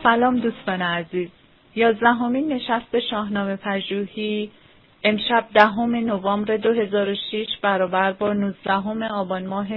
سلام دوستان عزیز. 11مین نشست شاهنامه پژوهی امشب 10 نوامبر 2006 برابر با 19 آبان ماه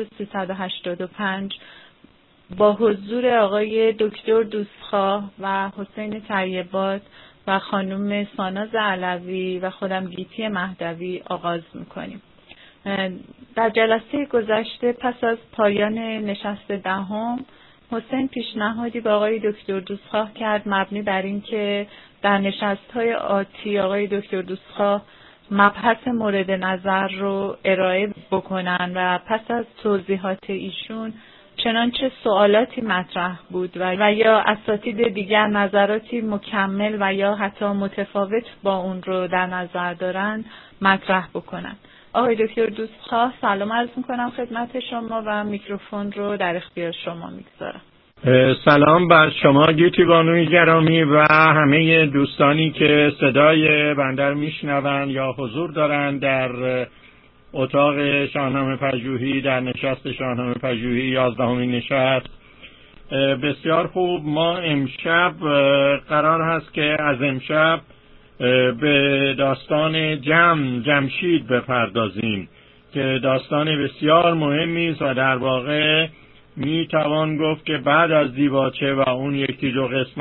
1385 با حضور آقای دکتر دوستخواه و حسین طیبات و خانم ساناز علوی و خودم گیتی مهدوی آغاز میکنیم. در جلسه گذشته پس از پایان نشست 10 حسین پیشنهادی به آقای دکتر دوستخواه کرد مبنی بر این که در نشست‌های آتی آقای دکتر دوستخواه مبحث مورد نظر رو ارائه بکنن و پس از توضیحات ایشون چنانچه سوالاتی مطرح بود و یا اساتید دیگر نظراتی مکمل و یا حتی متفاوت با اون رو در نظر دارن مطرح بکنن. آقای دکتر دوستخواه سلام عرض میکنم خدمت شما و میکروفون رو در اختیار شما میگذارم. سلام بر شما گیتی بانوی گرامی و همه دوستانی که صدای بنده رو میشنون یا حضور دارن در اتاق شاهنامه پژوهی در نشست شاهنامه پژوهی 11مین نشست. بسیار خوب. ما امشب قرار هست که از امشب به داستان جمشید بپردازیم که داستان بسیار مهمی است و در واقع می توان گفت که بعد از دیباچه و اون یکی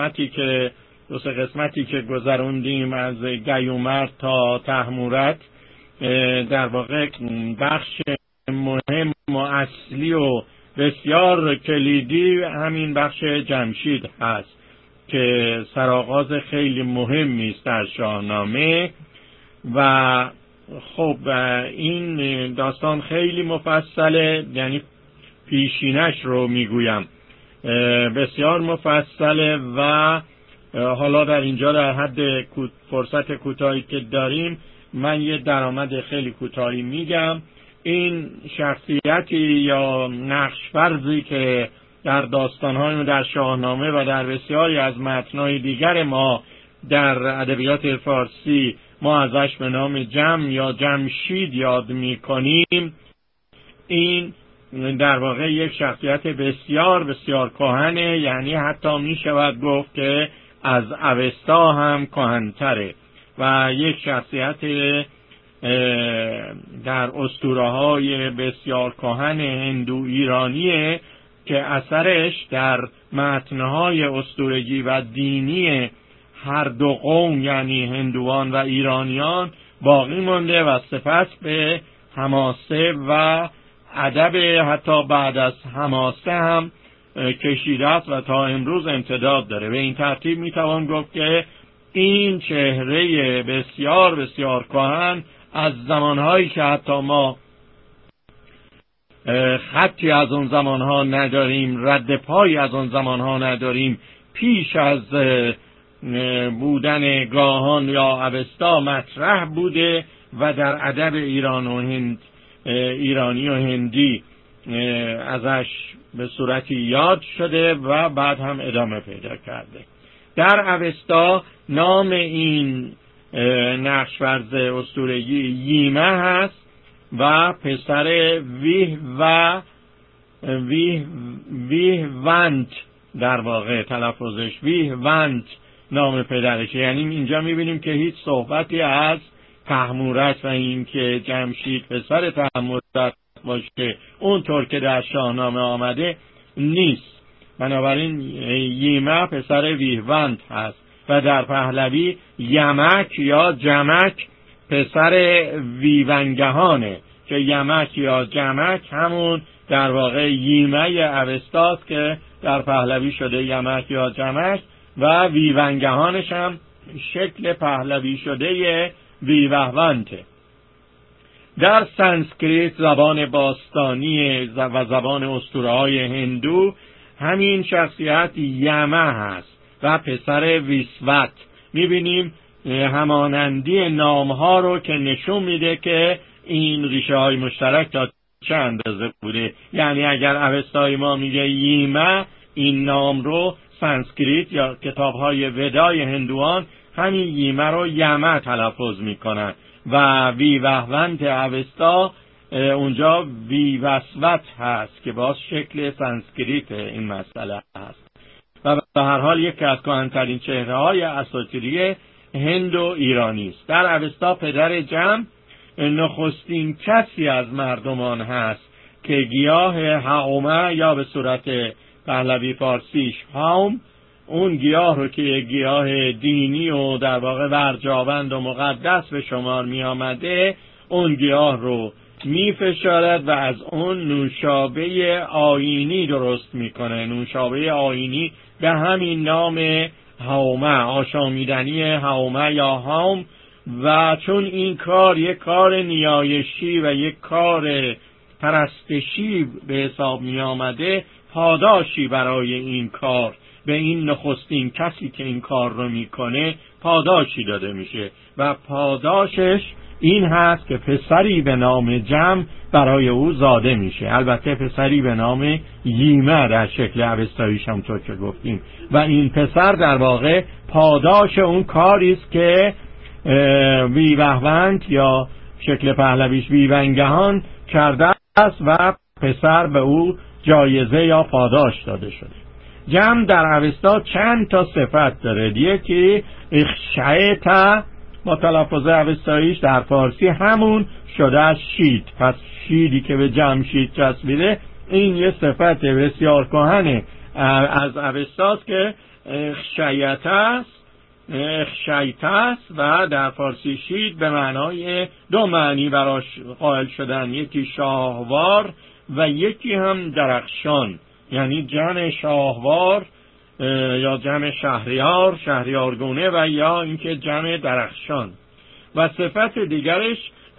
دو سه قسمتی که گذروندیم از گیومرد تا تحمورت، در واقع بخش مهم و اصلی و بسیار کلیدی همین بخش جمشید هست که سرآغاز خیلی مهمی است در شاهنامه. و خب این داستان خیلی مفصله، یعنی پیشینش رو میگویم، بسیار مفصله و حالا در اینجا در حد فرصت کوتاهی که داریم من یه درآمد خیلی کوتاهی میگم. این شخصیتی یا نقش‌فرزی که در داستان‌های در شاهنامه و در بسیاری از متن‌های دیگر ما در ادبیات فارسی ما ازش به نام جم یا جمشید یاد می‌کنیم، این در واقع یک شخصیت بسیار بسیار کهنه، یعنی حتی می‌شود گفت که از اوستا هم کهن‌تره و یک شخصیت در اسطوره‌های بسیار کهن هندو ایرانیه که اثرش در متن‌های اسطورگی و دینی هر دو قوم یعنی هندوان و ایرانیان باقی مانده و سپس به حماسه و ادب حتی بعد از حماسه هم کشیده است و تا امروز امتداد داره. به این ترتیب میتوان گفت که این چهره بسیار بسیار کهن از زمانهایی که حتی ما خطی از اون زمانها نداریم، رد پایی از اون زمانها نداریم، پیش از بودن گاهان یا اوستا مطرح بوده و در ادب ایرانی و هندی ازش به صورتی یاد شده و بعد هم ادامه پیدا کرده. در اوستا نام این نقش‌فرز اسطوره‌ای ییمه هست و پسر ویهونت در واقع تلفظش ویهونت نام پدرشه. یعنی اینجا میبینیم که هیچ صحبتی از تحمورت و این که جمشید پسر تحمورت باشه اونطور که در شاهنامه آمده نیست. بنابراین ییمه پسر ویهونت هست و در پهلوی یمک یا جمک پسر ویونگهانه که یمک یا جمک همون در واقع ییمه اوستاست که در پهلوی شده یمک یا جمک و ویونگهانش هم شکل پهلوی شده ویوهونته. در سانسکریت زبان باستانی و زبان اسطوره‌های هندو همین شخصیت یمه هست و پسر ویسوت. می‌بینیم همانندی نام‌ها رو که نشون میده که این ریشه‌های مشترک تا چه اندازه بوده. یعنی اگر اوستای ما میگه ییمه، این نام رو سانسکریت یا کتاب‌های ودای هندوان همین ییمه رو یمه تلفظ میکنن و ویوهونت اوستا اونجا ویوسوت هست که باز شکل سانسکریت این مسئله هست. و به هر حال یکی از کهن‌ترین چهره‌های اساطیری هند و ایرانی است. در اوستا پدر جم نخستین کسی از مردمان هست که گیاه هاومه یا به صورت پهلوی فارسیش هاوم، اون گیاه رو که یک گیاه دینی و در واقع ورجاوند و مقدس به شمار می آمده، اون گیاه رو می فشارد و از اون نوشابه آیینی درست می کنه. نوشابه آیینی به همین نام هاومه، آشامیدنی هاومه یا هاوم. و چون این کار یک کار نیایشی و یک کار پرستشی به حساب می آمده، پاداشی برای این کار به این نخستین کسی که این کار رو میکنه پاداشی داده میشه و پاداشش این هست که پسری به نام جم برای او زاده میشه. البته پسری به نام ییمه در شکل اوستاییش همونطور که گفتیم، و این پسر در واقع پاداش اون کاری است که ویوهوند یا شکل پهلویش ویونگهان کرده است و پسر به او جایزه یا پاداش داده شده. جم در اوستا چند تا صفت داره. یکی اخشایتا با تلفظ اوستاییش در فارسی همون شده از شید، پس شیدی که به جمشید چسبیده، این یه صفت بسیار کهنه از اوستاست که اخشایت است و در فارسی شید به معنای دو معنی براش قائل شدن، یکی شاهوار و یکی هم درخشان، یعنی جمع شاهوار یا جمع شهریار، شهریارگونه، و یا اینکه جمع درخشان. و صفت دیگرش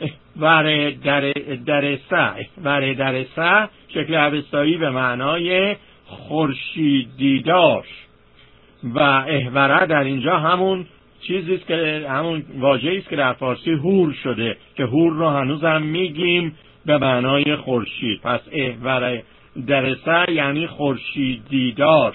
درسه شکل اوستایی به معنای خورشید دیدار، و احوره در اینجا همون چیزی است که همون واژه‌ای است که در فارسی هور شده، که هور رو هنوز هم میگیم به معنای خورشید. پس احوره درسه یعنی خورشید دیدار،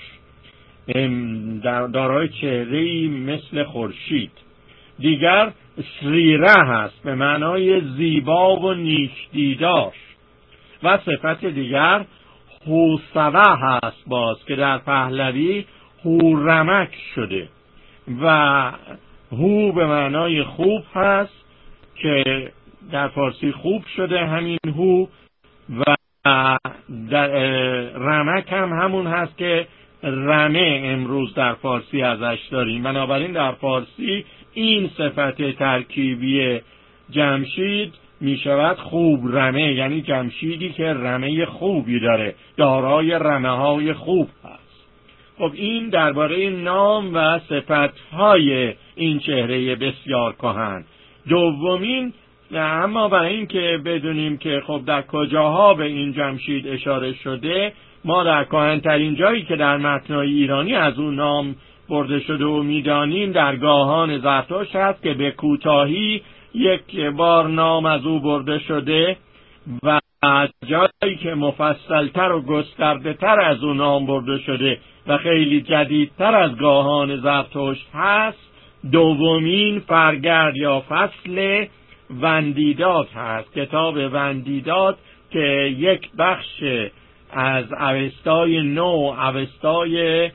دارای چهره‌ای مثل خورشید. دیگر سریره هست به معنای زیبا و نیک دیدار. و صفت دیگر هوسوه هست باز که در پهلوی هورمک شده و هو به معنای خوب هست که در فارسی خوب شده همین هو، و در رمک هم همون هست که رمه امروز در فارسی ازش داریم. بنابراین در فارسی این صفت ترکیبی جمشید می شود خوب رمه، یعنی جمشیدی که رمه خوبی داره، دارای رمه های خوب هست. خب این درباره نام و صفتهای این چهره بسیار کهن. دومین، اما برای این که بدونیم که خب در کجاها به این جمشید اشاره شده، ما در کهن‌ترین جایی که در متن‌های ایرانی از اون نام برده شده و میدانیم در گاهان زرتشت هست که به کوتاهی یک بار نام از او برده شده، و جایی که مفصلتر و گسترده‌تر از اون نام برده شده و خیلی جدیدتر از گاهان زرتشت هست، دومین فرگرد یا فصل وندیداد هست. کتاب وندیداد که یک بخش از اوستای نو، اوستای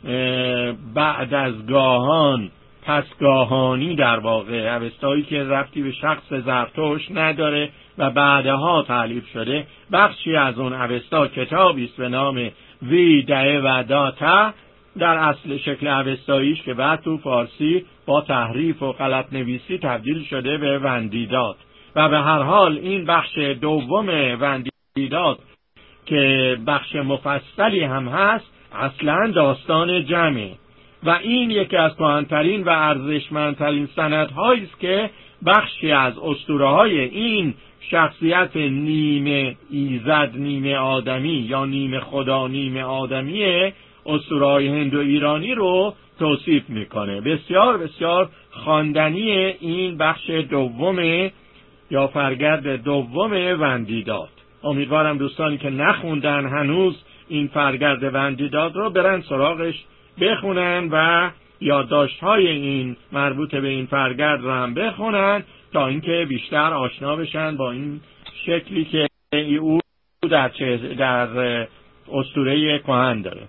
بعد از گاهان، پس گاهانی در واقع، اوستایی که ربطی به شخص زرتشت نداره و بعدها تألیف شده، بخشی از اون اوستا کتابی است به نام ویدعه و داتا، در اصل شکل اوستاییش که بعد تو فارسی با تحریف و غلط نویسی تبدیل شده به وندیداد. و به هر حال این بخش دوم وندیداد که بخش مفصلی هم هست، اصلا داستان جمعه، و این یکی از کهن‌ترین و ارزشمندترین سندهایی است که بخشی از اسطوره‌های این شخصیت نیمه ایزد نیمه آدمی یا نیمه خدا نیمه آدمی اسطوره‌های هند و ایرانی رو توصیف میکنه. بسیار بسیار خواندنی این بخش دوم یا فرگرد دوم وندیداد. امیدوارم دوستانی که نخوندن هنوز این فرگرد وندیداد رو برن سراغش بخونن و یادداشت‌های این مربوط به این فرگرد رو هم بخونن تا اینکه بیشتر آشنا بشن با این شکلی که او در اسطوره کهن داره.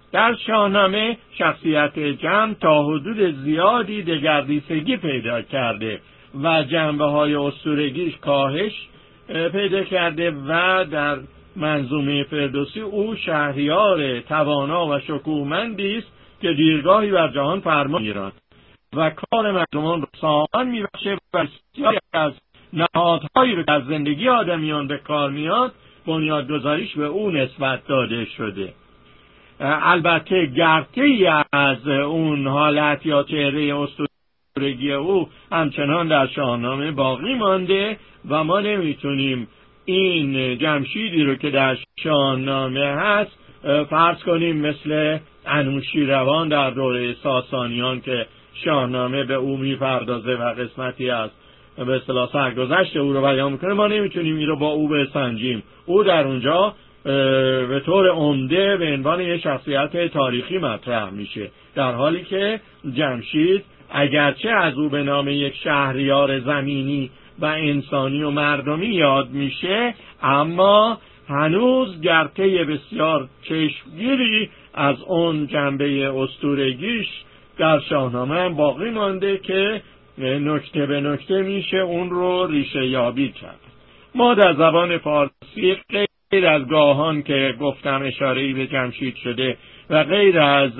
در شاهنامه شخصیت جم تا حدود زیادی دگردیسگی پیدا کرده و جنبه‌های اسطورگیش کاهش پیدا کرده و در منظومه فردوسی او شهریار توانا و شکوهمندی است که دیرگاهی بر جهان فرمان می‌راند و کار مردمان را سامان می‌بخشه و بسیاری از نهادهایی رو که از زندگی آدمیان به کار میاد بنیادگذاریش به او نسبت داده شده. البته گرته‌ای از اون حالت یا چهره اسطورگی او همچنان در شاهنامه باقی مانده و ما نمیتونیم این جمشیدی رو که در شاهنامه هست فرض کنیم مثل انوشیروان در دوره ساسانیان که شاهنامه به او میپردازه و قسمتی از به اصطلاح سرگذشت او رو بیان میکنه. ما نمیتونیم این رو با او بسنجیم. او در اونجا به طور عمده به عنوان یک شخصیت تاریخی مطرح میشه، در حالی که جمشید اگرچه از او به نام یک شهریار زمینی و انسانی و مردمی یاد میشه، اما هنوز گرته بسیار چشمگیری از اون جنبه اسطورگیش در شاهنامه هم باقی مانده که نکته به نکته میشه اون رو ریشه یابی کرد. ما در زبان فارسی غیر از گاهان که گفتم اشاره‌ای به جمشید شده و غیر از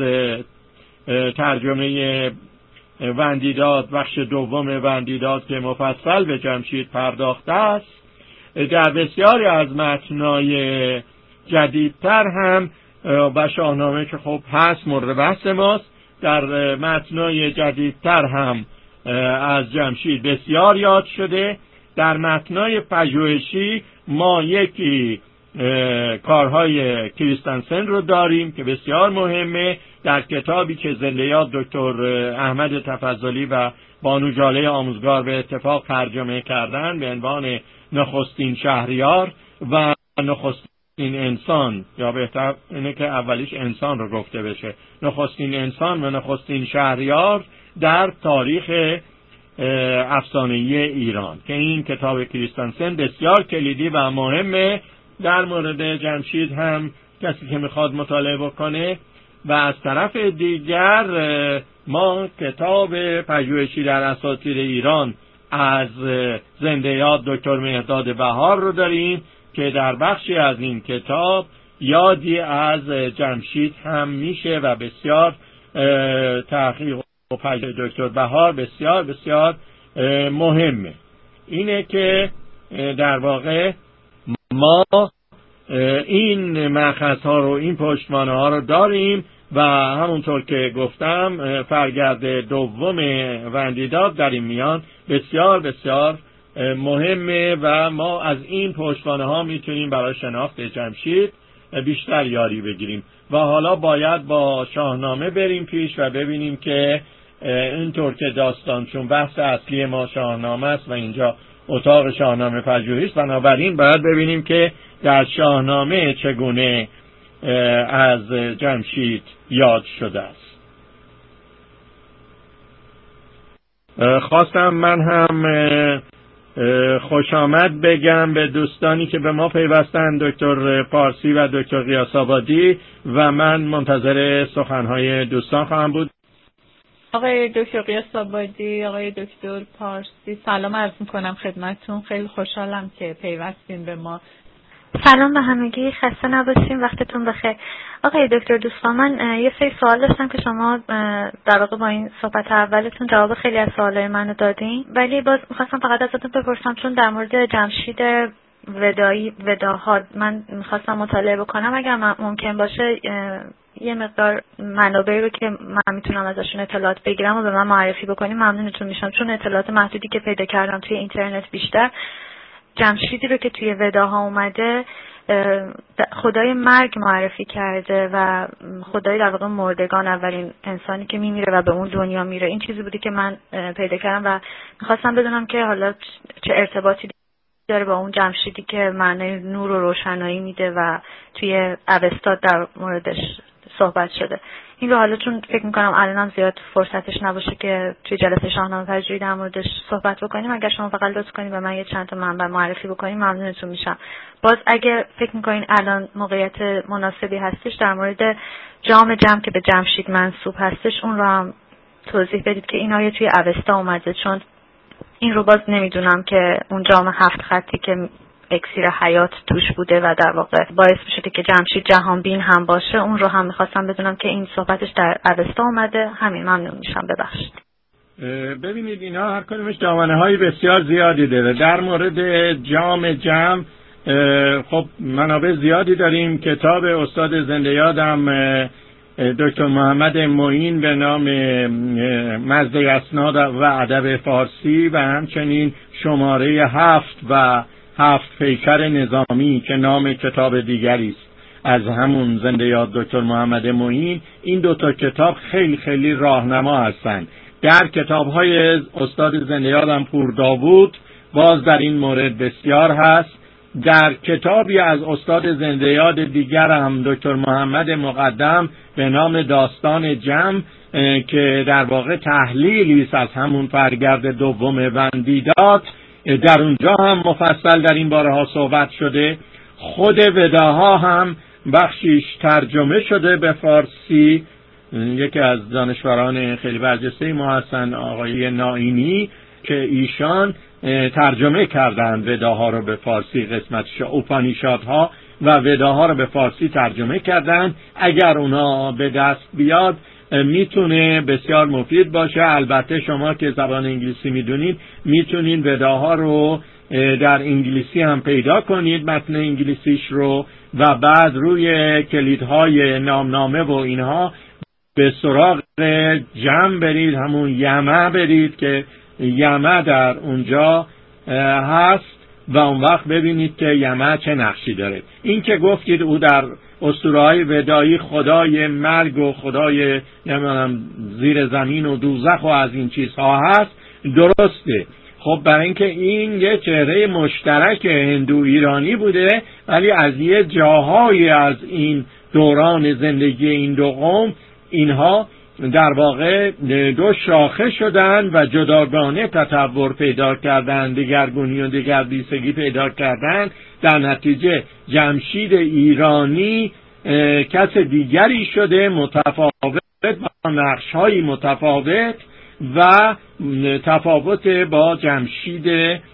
ترجمه وندیداد بخش دوم وندیداد که مفصل به جمشید پرداخته است، در بسیاری از متنای جدیدتر هم و شاهنامه که خب هست مورد بحث ماست، در متنای جدیدتر هم از جمشید بسیار یاد شده. در متنای پژوهشی ما یکی کارهای کریستنسن رو داریم که بسیار مهمه، در کتابی که زنده یاد دکتر احمد تفضلی و بانو جاله آموزگار به اتفاق ترجمه کردن به عنوان نخستین شهریار و نخستین انسان، یا بهتر اینه که اولیش انسان رو گفته بشه، نخستین انسان و نخستین شهریار در تاریخ افسانه‌ای ایران، که این کتاب کریستنسن بسیار کلیدی و مهمه در مورد جمشید هم کسی که میخواد مطالعه بکنه. و از طرف دیگر ما کتاب پژوهشی در اساطیر ایران از زنده یاد دکتر مهرداد بهار رو داریم که در بخشی از این کتاب یادی از جمشید هم میشه و بسیار تحقیق و پژوهش دکتر بهار بسیار بسیار مهمه. اینه که در واقع ما این مأخذها رو، این پشتوانه ها رو داریم و همونطور که گفتم فرگرد دوم وندیداد در این میان بسیار بسیار مهمه و ما از این پشتوانه ها میتونیم برای شناخت جمشید بیشتر یاری بگیریم. و حالا باید با شاهنامه بریم پیش و ببینیم که اینطور که داستان، چون بحث اصلی ما شاهنامه است و اینجا اتاق شاهنامه پژوهی است، بنابراین باید ببینیم که در شاهنامه چگونه از جمشید یاد شده است. خواستم من هم خوش آمد بگم به دوستانی که به ما پیوستن، دکتر پارسی و دکتر قیاس‌آبادی، و من منتظر سخنهای دوستان خواهم بود. آقای دکتر قیاس‌آبادی، آقای دکتر پارسی، سلام عرض میکنم خدمتتون. خیلی خوشحالم که پیوستین به ما. سلام به همگی، خسته نباشین، وقتتون بخیر. آقای دکتر دوستان، من یه سری سوال داشتم که شما در واقع با این صحبت اولتون جواب خیلی از سوالای منو دادین، ولی باز می‌خواستم فقط ازتون بپرسم، چون در مورد جمشید وداها من می‌خواستم مطالعه بکنم، اگر ممکن باشه یه مقدار منابعی رو که من میتونم ازشون اطلاعات بگیرم و به من معرفی بکنیم ممنونتون میشم، چون اطلاعات محدودی که پیدا کردم توی اینترنت بیشتر جمشیدی رو که توی وداها اومده خدای مرگ معرفی کرده و خدای در واقع مردگان، اولین انسانی که میمیره و به اون دنیا میره. این چیزی بودی که من پیدا کردم و میخواستم بدونم که حالا چه ارتباطی داره با اون جمشیدی که معنی نور و روشنایی میده و توی اوستا در موردش صحبت شده. این رو حالا چون فکر میکنم الانم زیاد فرصتش نباشه که توی جلسه شاهنامه پژوهی در موردش صحبت بکنیم، اگر شما فقط لطف کنید و من یه چند تا منبع معرفی بکنیم ممنونتون میشم. باز اگه فکر میکنین الان موقعیت مناسبی هستش در مورد جام جم که به جمشید منسوب هستش اون رو هم توضیح بدید که این آیه توی اوستا اومده، چون این رو باز نمیدونم که اون جام 7 خطی که اکسیر حیات توش بوده و در واقع باعث بشه که جمشید جهانبین هم باشه، اون رو هم میخواستم بدونم که این صحبتش در اوستا اومده. همین، ممنون میشم، ببخشید. ببینید اینا هر کدومش دامنه های بسیار زیادی داره. در مورد جام جم خب منابع زیادی داریم. کتاب استاد زنده یادم دکتر محمد معین به نام مزده اسناد و ادب فارسی و همچنین شماره 7 و 7 پیکر نظامی که نام کتاب دیگری است از همون زنده یاد دکتر محمد معین، این دوتا کتاب خیلی خیلی راهنما هستند. در کتاب‌های استاد زنده یادم پور داوود باز در این مورد بسیار هست. در کتابی از استاد زنده یاد دیگر هم دکتر محمد مقدم به نام داستان جم که در واقع تحلیلی است از همون فرگرد دوم وندیداد، در اونجا هم مفصل در این باره ها صحبت شده. خود وداها هم بخشیش ترجمه شده به فارسی. یکی از دانشوران خیلی برجسته ما هستن آقای نائینی که ایشان ترجمه کردند وداها رو به فارسی، قسمتش اوپانیشادها و وداها رو به فارسی ترجمه کردند. اگر اونا به دست بیاد میتونه بسیار مفید باشه. البته شما که زبان انگلیسی میدونید میتونید وداها رو در انگلیسی هم پیدا کنید، متن انگلیسیش رو، و بعد روی کلیدهای نامنامه و اینها به سراغ جم برید، همون یمه برید که یمه در اونجا هست و اون وقت ببینید که یمه چه نقشی داره. این که گفتید او در اسطوره‌های ودایی خدای مرگ و خدای نمیدونم زیر زمین و دوزخ و از این چیزها هست، درسته. خب برای اینکه این یه چهره مشترک هندو ایرانی بوده، ولی از یه جاهای از این دوران زندگی این دو قوم اینها در واقع دو شاخه شدن و جداگانه تطور پیدا کردن، دگرگونی و دگردیسگی پیدا کردن. در نتیجه جمشید ایرانی کس دیگری شده، متفاوت با نقش‌های متفاوت و تفاوت با جمشید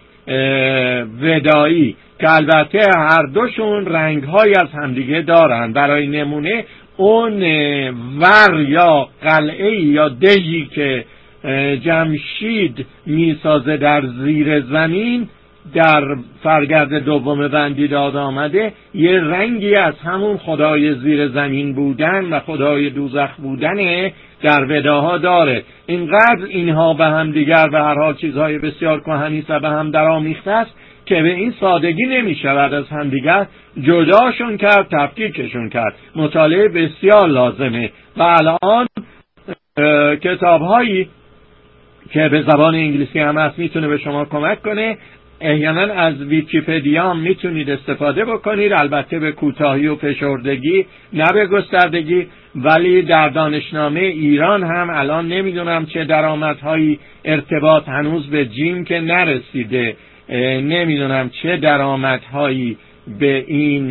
ودایی که البته هر دوشون رنگ‌های از همدیگه دارن. برای نمونه اون ور یا قلعه یا دژی که جمشید میسازه در زیر زمین در فرگرد دوم وندیداد آمده، یه رنگی از همون خدای زیر زمین بودن و خدای دوزخ بودن در وداها داره. اینقدر اینها به هم دیگر به هر حال چیزهای بسیار کهنی و به هم درآمیخته است که به این سادگی نمی شود از همدیگر جداشون کرد، تفکیکشون کرد. مطالعه بسیار لازمه و الان کتاب‌هایی که به زبان انگلیسی هم هست میتونه به شما کمک کنه. احیانا از ویکی‌پدیا هم میتونید استفاده بکنید، البته به کوتاهی و فشردگی نه به گستردگی. ولی در دانشنامه ایران هم الان نمیدونم چه درآمدهایی، ارتباط هنوز به جیم که نرسیده، نمیدونم چه درآمدهایی به این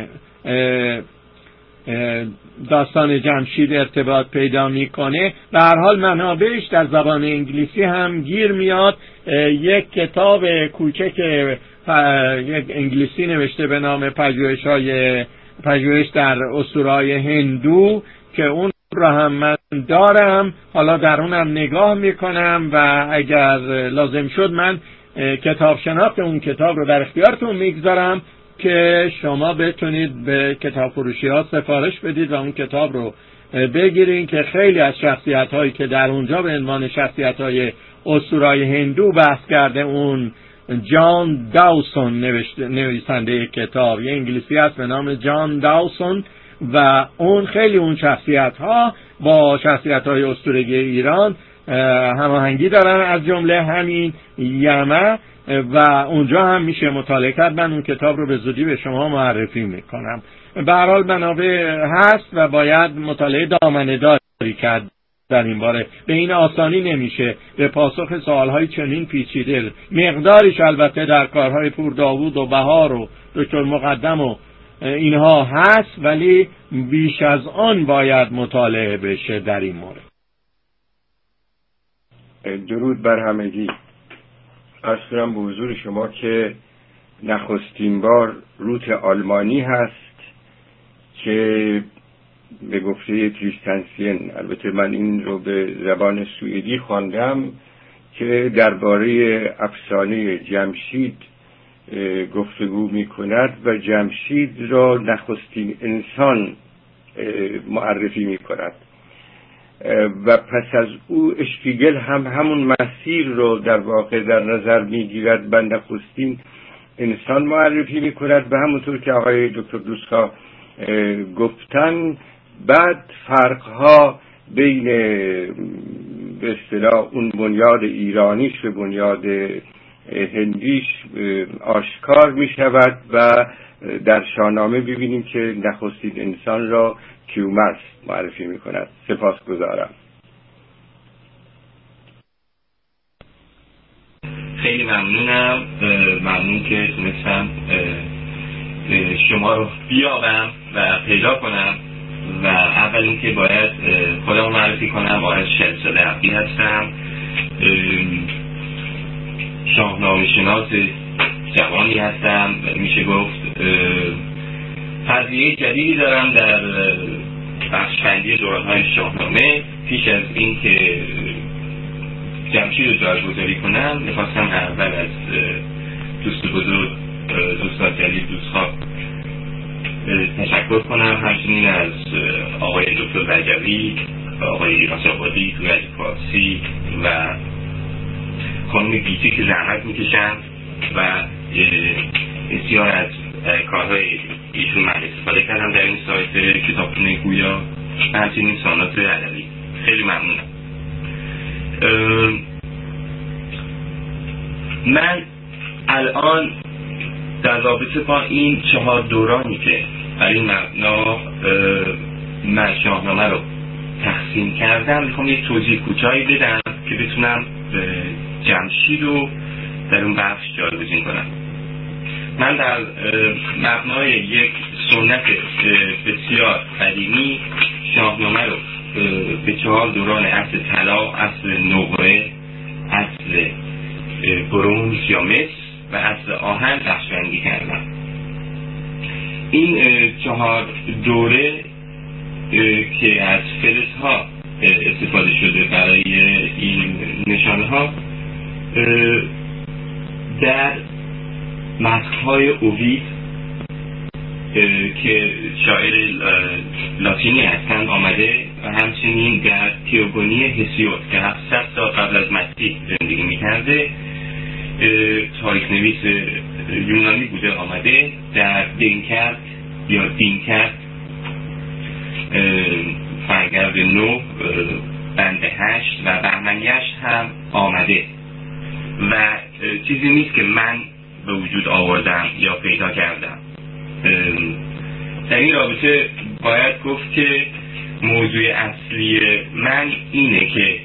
داستان جمشید ارتباط پیدا میکنه. به هر حال منابعش در زبان انگلیسی هم گیر میاد. یک کتاب کوچک یک انگلیسی نوشته به نام پژوهش در اسطوره‌های هندو که اون رو هم من دارم، حالا در اونم نگاه میکنم و اگر لازم شد من کتاب شناخت اون کتاب رو در اختیارتون میگذارم که شما بتونید به کتاب فروشی ها سفارش بدید و اون کتاب رو بگیرین که خیلی از شخصیت هایی که در اونجا به عنوان شخصیت های اسطوره‌های هندو بحث کرده، اون جان داوسون نویسنده کتاب، یه انگلیسی هست به نام جان داوسون و اون خیلی اون شخصیت ها با شخصیت های اسطورگی ایران هماهنگی دارن، از جمله همین یمه، و اونجا هم میشه مطالعه کرد. من اون کتاب رو به زودی به شما معرفی میکنم. به هر حال منابع هست و باید مطالعه دامنه داری کرد در این باره. به این آسانی نمیشه به پاسخ سوالهای چنین پیچیده. مقدارش البته در کارهای پور داوود و بهار و دکتر مقدم و اینها هست، ولی بیش از آن باید مطالعه بشه در این مورد. درود بر همگی. عرض کنم به حضور شما که نخستین بار روت آلمانی هست که به گفته کریستنسین، البته من این رو به زبان سوئدی خواندم، که درباره افسانه جمشید گفتگو می کند و جمشید را نخستین انسان معرفی می کند و پس از او اشپیگل هم همون مسیر رو در واقع در نظر می گیرد و نخستین انسان معرفی می کند به همونطور که آقای دکتر دوستا گفتن. بعد فرقها بین به اصطلاح اون بنیاد ایرانیش و بنیاد هندیش آشکار می شود و در شاهنامه ببینیم که نخستین انسان را کیومرث معرفی می کند. سپاسگزارم. خیلی ممنونم. ممنون که تونستم شما رو بیابم و پیدا کنم و اول اینکه باید خودم معرفی کنم. وارث 40 ساله عبدی هستم، شاهنامه شناس جوانی هستم. میشه گفت فرضیه جدیدی دارم در بخش‌بندی دوران‌های شاهنامه. پیش از این که جمشید رو جایگذاری کنم میخواستم اول از دوست بزرگ دوست جلیل دوستخواه تشکر کنم، همچنین از آقای دکتر رجوی، آقای ایرانس آبادی، توی فارسی و خانم گیتی که زحمت میکشند و بسیار از کارهای ایشون من استفاده کردم در این سایت کتابخونه گویا و همچنین سانات ادبی. خیلی ممنونم. من الان در رابطه با این 4 دورانی که برای این مبنا من شاهنامه رو تقسیم کردم میخوام یک توضیح کوتاهی بدم که بتونم جمشید رو در اون بخش جایگزین کنم. من در مبنای یک سنت بسیار قدیمی شاهنامه رو به 4 دوران عصر طلا، عصر نقره، عصر برنز یا مس و عصر آهن بخش‌بندی کردم. این 4 دوره که از فلزها استفاده شده برای این نشانه ها در متن‌های اوید که شاعر لاتینی هستند آمده و همچنین در تیوگونی هسیود که 700 سال قبل از مسیح زندگی می‌کرده، تاریخ نویس یونانی بوده، آمده در دینکرد یا دینکرد فرگرد 9 بند 8 و بهمنگشت هم آمده و چیزی نیست که من به وجود آوردم یا پیدا کردم. در این رابطه باید گفت که موضوع اصلی من اینه که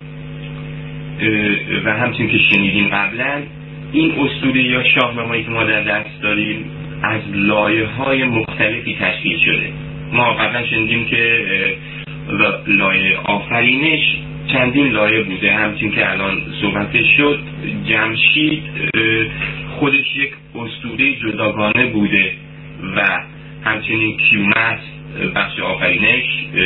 و همچنین که شنیدیم قبلا، این اسطوره یا شاهنامه‌ای که ما در دست داریم از لایه‌های مختلفی تشکیل شده. ما قبلا شنیدیم که لایه آفرینش چندین لایه بوده، همچنین که الان صحبت شد جمشید خودش یک اسطوره جداگانه بوده و همچنین کیومرث بخش آفرینش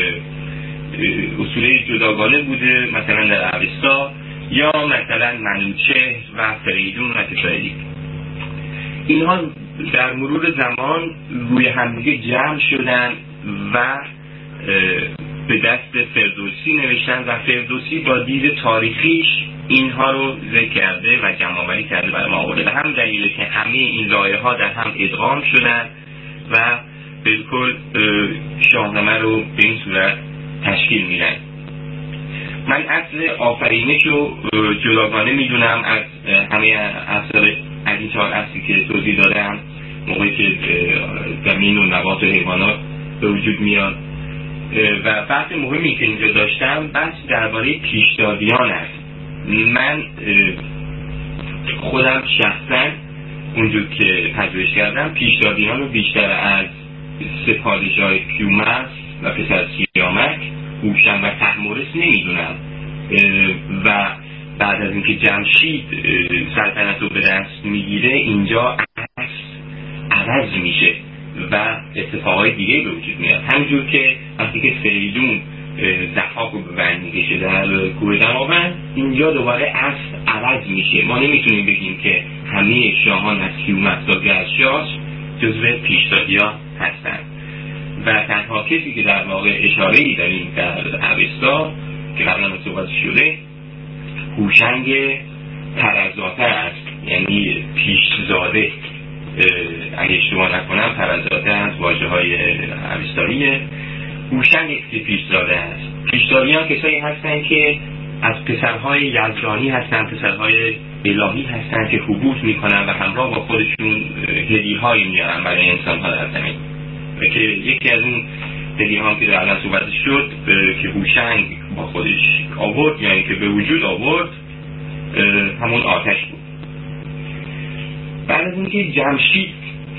اسطوره جداگانه بوده، مثلا در اوستا، یا مثلا منوچهر و فریدون و تساعدی. اینها در مرور زمان روی همدیگه جمع شدن و به دست فردوسی نوشتن و فردوسی با دید تاریخیش اینها رو ذکر کرده و جمع‌آوری کرده برای ما آورده. به هم دلیله که همه این لایه ها در هم ادغام شدن و بالکل شاهنامه رو به این صورت تشکیل میدن. من اصل آفرینش رو جداگانه میدونم از همه اصل از این 4 اصلی که توضیح دادم. موقعی که زمین و نبات و حیوانات به وجود میاد. و بحث مهمی که اینجا داشتم بحث درباره پیشدادیان است. من خودم شخصا اونجور که پژوهش کردم پیشدادیان رو بیشتر از سه پادشاه کیومرث و پسر سیامک، هوشنگ و طهمورث نمیدونم و بعد از اینکه جمشید سلطنت رو به دست میگیره اینجا عوض میشه و اتفاقای دیگه به وجود میاد. همینجور که وقتی که فریدون ضحاک رو به بند میکشه در کوه دماوند، اینجا دوباره عوض میشه. ما نمیتونیم بگیم که همه شاهان از کیومرث تا گرشاسپ جزو پیشدادیان هستند و تنها کسی که در واقع اشاره‌ای داریم در اوستا که قبلا صحبت شده هوشنگ پرزاده است، یعنی پیشزاده. اگه اشتباه نکنم پرزاده از واژه‌های اوستاییه. هوشنگ یک پیشزاده است. پیشدادیان کسایی هستن که از پسرهای یزدانی هستن، پسرهای الهی هستن که حبوط میکنن و همراه با خودشون هدیه‌هایی میارن برای انسان‌ها در زمین. و که یکی از اون هدیه‌ها که در الان صحبت شد که هوشنگ با خودش آورد، یعنی که به وجود آورد، همون آتش بود. بعد از اینکه جمشید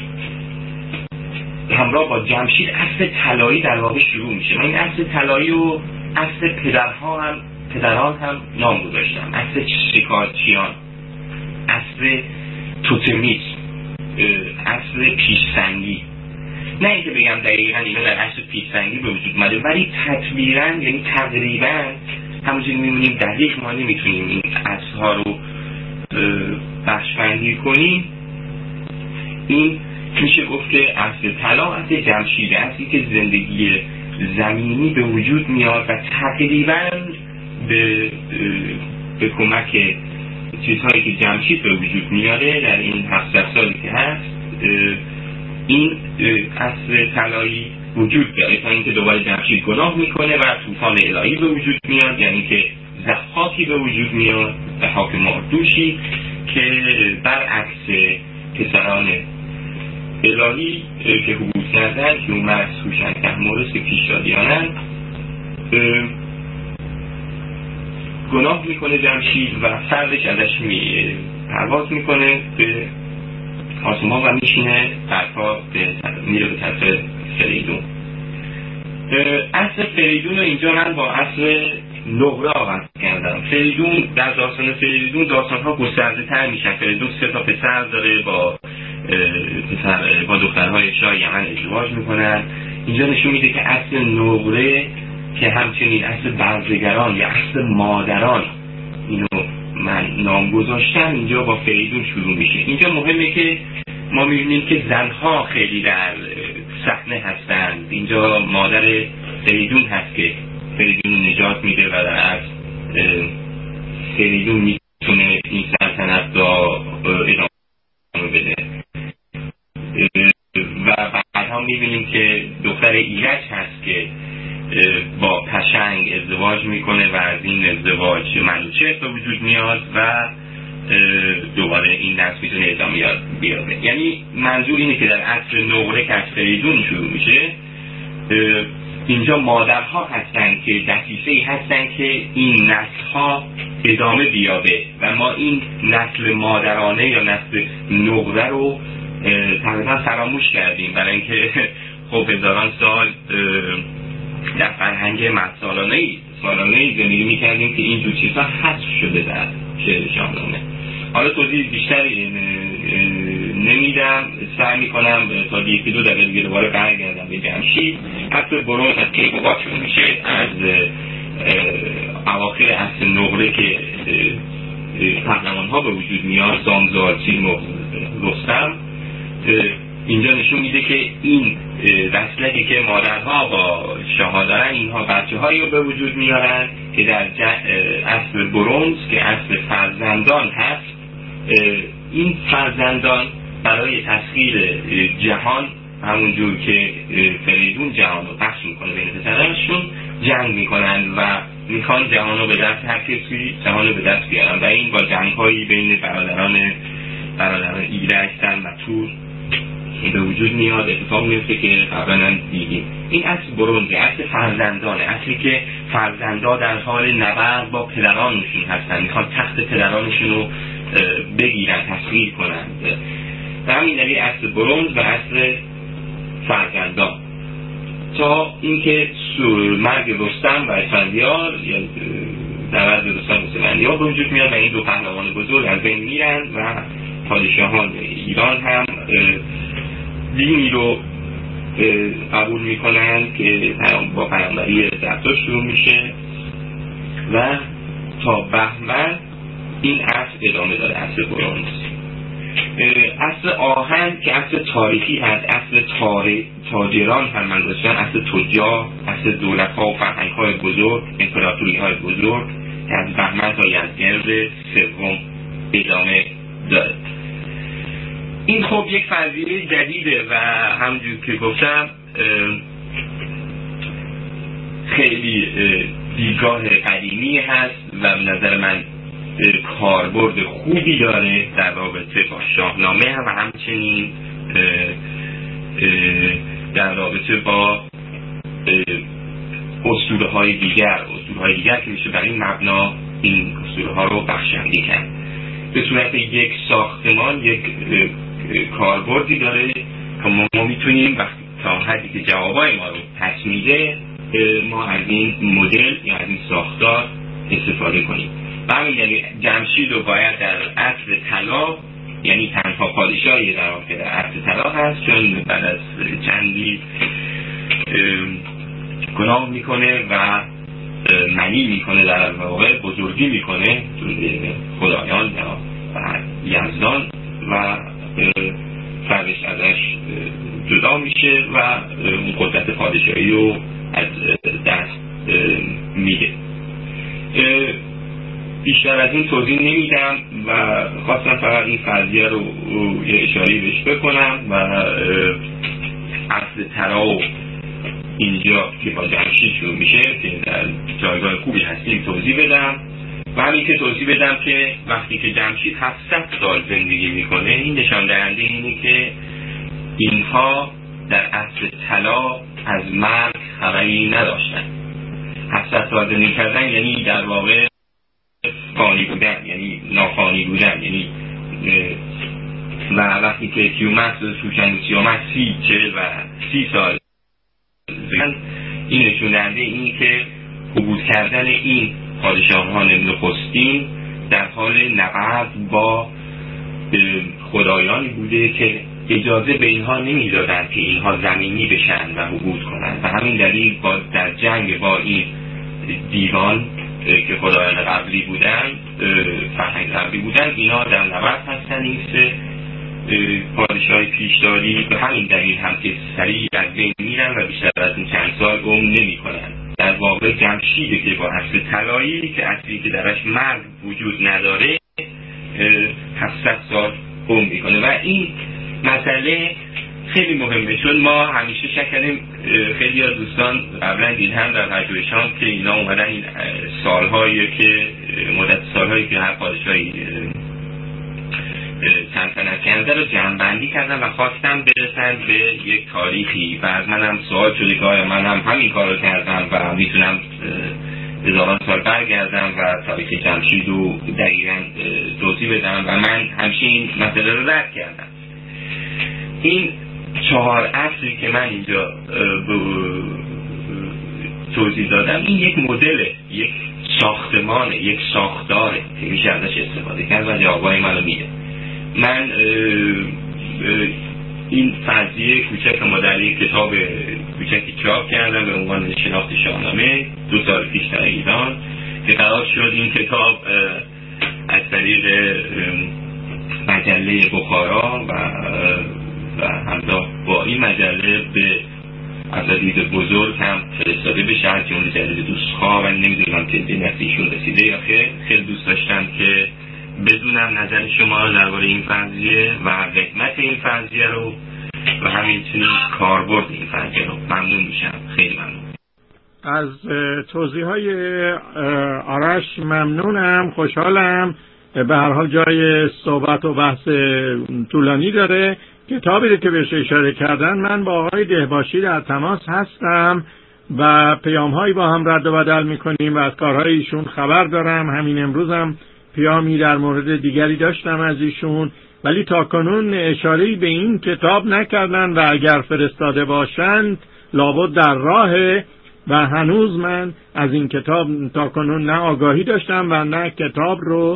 همراه با جمشید اسب طلایی در واقع شروع میشه. من این اسب طلایی و اسب پدران هم نام گذاشتم. اسب شکارچیان، اسب توتمیس، اسب پیشسنگی. نه اینکه بگم دقیقاً اینا در اسب پیشسنگی به وجود اومده، ولی تطبیراً یعنی تقریباً همونجوری میمونیم دقیق ما نمیتونیم این اسب‌ها رو بخش‌بندی کنیم. این میشه گفت که اسب طلا اسب جمشید، اسبی که زندگی زمینی به وجود میاد و تقریباً به کمک چیزهایی که جمشید به وجود میاره در این 700 سالی که هست این اسب طلایی وجود داره تا اینکه دوباره جمشید گناه میکنه و طوفان الهی به وجود میاد، یعنی که ضحاکی به وجود میاد، ضحاک ماردوشی که برعکس پسران الهی که حبوط کردن کیومرث، هوشنگ، طهمورث پیشدادیانن، گناه میکنه جمشید و فردش ازش پرواز میکنه به آسمان و میشینه برپا میره به طرف فریدون. اصل فریدون رو اینجا من با اصل نقره آغاز کردم. فریدون در داستان فریدون داستانها گسترده تر میشن. فریدون 3 تا پسر داره، با دخترهای شاه یمن ازدواج میکنن. اینجا نشون میده که اصل نقره که همچنین اصل برزگران یا اصل مادران اینو من نام گذاشتم اینجا با فریدون شروع میشه. اینجا مهمه که ما میبینیم که زنها خیلی در صحنه هستند. اینجا مادر فریدون هست که فریدون رو نجات میده و در اصل فریدون میتونه این سلطنت را ادامه بده. و بعدها میبینیم که دختر ایرج هست که با پشنگ ازدواج میکنه و از این ازدواج منوچهر به وجود میاد و دوباره این نسل میتونه ادامه بیاره. یعنی منظور اینه که در عصر نقره که از فریدون شروع میشه اینجا مادرها هستن که دسیسه‌ای هستن که این نسل‌ها ادامه بیابه و ما این نسل مادرانه یا نسل نقره رو تقریبا فراموش کردیم، برای اینکه خب هزاران سال در فرهنگ مردسالانه‌ای زندگی می‌کردیم که این دو چیزها حذف شده در شعر شاهنامه. حالا توضیح بیشتری نمیدم، سعی میکنم تا 1-2 دقیقه دیگه دوباره برگردم به جمشید. اصل برونز از کیقوباد شروع میشه، از اواخر اصل نقره که پهلوان‌ها به وجود میاد، زامزال، سیمرغ، رستم. اینجا نشون میده که این وصلتی که مادرها با شاه‌ها دارن، اینها بچه‌هایی رو به وجود میارن که در اصل برونز که اصل فرزندان هست، این فرزندان برای تسخیر جهان همونجور که فریدون جهان رو پخش میکنه بین پسرانشون جنگ میکنن و میخوان جهان رو به دست هر کسی جهان رو به دست بیارن و این با جنگ‌هایی بین برادران ایرج، تن و تور به وجود میاد، اتفاق میفته که قبلا هم دیدیم. این اصل برنزه، اصل فرزندانه، اصلی که فرزندا در حال نبرد با پدرانشون هستن، میخوان تخت پدرانشون رو بگیرن، تصویر کنند. و همین دلیل اصل برنز و اصل فرزندان. تا اینکه مرگ رستم و اسفندیار یا نبرد رستم و اسفندیار به وجود میاد و این دو پهلوان بزرگ از بین میرن و پادشاهان ایران هم دینی رو قبول میکنن که با پیامبری زرتشت شروع میشه و تا بهمن این اصل ادامه داره، اصل برنز. اصل آهن که اصل تاریخی هست، اصل تاجران هم من داشتن، اصل تجار، اصل دولت‌ها و فرهنگ‌های بزرگ، امپراتوری‌های بزرگ که از بهمن تا یزدگرد سوم ادامه داره. این خب یک فرضیه جدیده و همونجور که گفتم خیلی دیدگاه قدیمی هست و به نظر من کاربرد خوبی داره در رابطه با شاهنامه و همچنین در رابطه با اسطوره‌های دیگر که میشه برای مبنا این اسطوره‌ها رو بخشندی کرد. به صورت یک ساختمان یک کاربردی داره که ما میتونیم وقتی تا حدی که جوابای ما رو پس میده ما از این مدل یا از این ساختار استفاده کنیم. و همین یعنی جمشید رو باید در عصر طلا، یعنی تنها پادشاهی در واقع در عصر طلا هست، چون بعد از چندی گناه میکنه و منی میکنه، در واقع بزرگی میکنه خدایان و یزدان و فرش ازش جدا میشه و اون قدرت پادشاهی رو از دست میده. بیشتر از این توضیح نمیدم و خواستم فقط این فرضیه رو یه اشاره بهش بکنم و اصل طلا اینجا که با جمشید شروع میشه که در جایگاه خوبی هستیم توضیح بدم و همین که توضیح بدم که وقتی که جمشید 700 سال زندگی میکنه این نشان دهنده اینه که اینها در اصل طلا از مرگ خبری نداشتن. 700 سال زندگی کردن یعنی در واقع فانی بودن، یعنی نافانی بودن، یعنی و وقتی که کیومرث سوکنوسی آمد 40 و 30 سال این نشون دهنده این که حبود کردن این پادشاهان نخستین در حال نبرد با خدایانی بوده که اجازه به اینها نمیدادن که اینها زمینی بشن و حبود کنن و همین دلیل در جنگ با این دیوان که خدایان قبلی بودن، فرهنگ قبلی بودن، اینا در نبرد هستن این سه پادشاه پیشداری به همین دلیل هم که سریع از بین میرن و بیشتر از این چند سال عمر نمی کنن. در واقع جمشیده که با اصل طلایی که اصلی که درش مرگ وجود نداره 700 سال عمر میکنه و این مسئله خیلی مهمه چون ما همیشه شک کردیم. خیلی از دوستان قبلا دیدن در پژوهش‌ها که اینا اومدن این سالهایی که مدت سالهایی که هر پادشاهی چند سنت کرده رو جمع‌بندی کردن و خواستم برسن به یک تاریخی و از منم سوال شده که آیا من هم همین کار رو کردم و میتونم هزاران سال برگردم و تاریخ جمشید رو دقیقاً توضیح بدم و من همچین مسئله رو رد کردم. این 4 اصلی که من اینجا توضیح دادم این یک مدله، یک ساختمانه، یک ساختاره که میشه ازش استفاده کرد و جوابای منو میده. من این فرضیه کوچک ما در یک کتاب کوچکی چاپ کردم به عنوان شناخت شاهنامه 2 سال پیش در ایران که قرار شد این کتاب از طریق مجله بخارا و همراه با این مجله به اساتید بزرگ هم فرستاده بشه از جمله جدید دوستخواه و نمیدونم که به نتیجهشون رسیده یا خیلی دوست داشتم که بدونم نظر شما درباره این فرضیه و قدمت این فرضیه رو و همینطور کاربرد این فرضیه رو. ممنون میشم، خیلی ممنون از توضیح‌های آرش. ممنونم، خوشحالم. به هر حال جای صحبت و بحث طولانی داره. کتابی رو که بهش اشاره کردن، من با آقای دهباشی در تماس هستم و پیام‌هایی با هم رد و بدل می‌کنیم و از کارهای ایشون خبر دارم. همین امروزم پیامی در مورد دیگری داشتم از ایشون، ولی تاکنون اشاره‌ای به این کتاب نکردن و اگر فرستاده باشند لابد در راهه و هنوز من از این کتاب تاکنون نه آگاهی داشتم و نه کتاب رو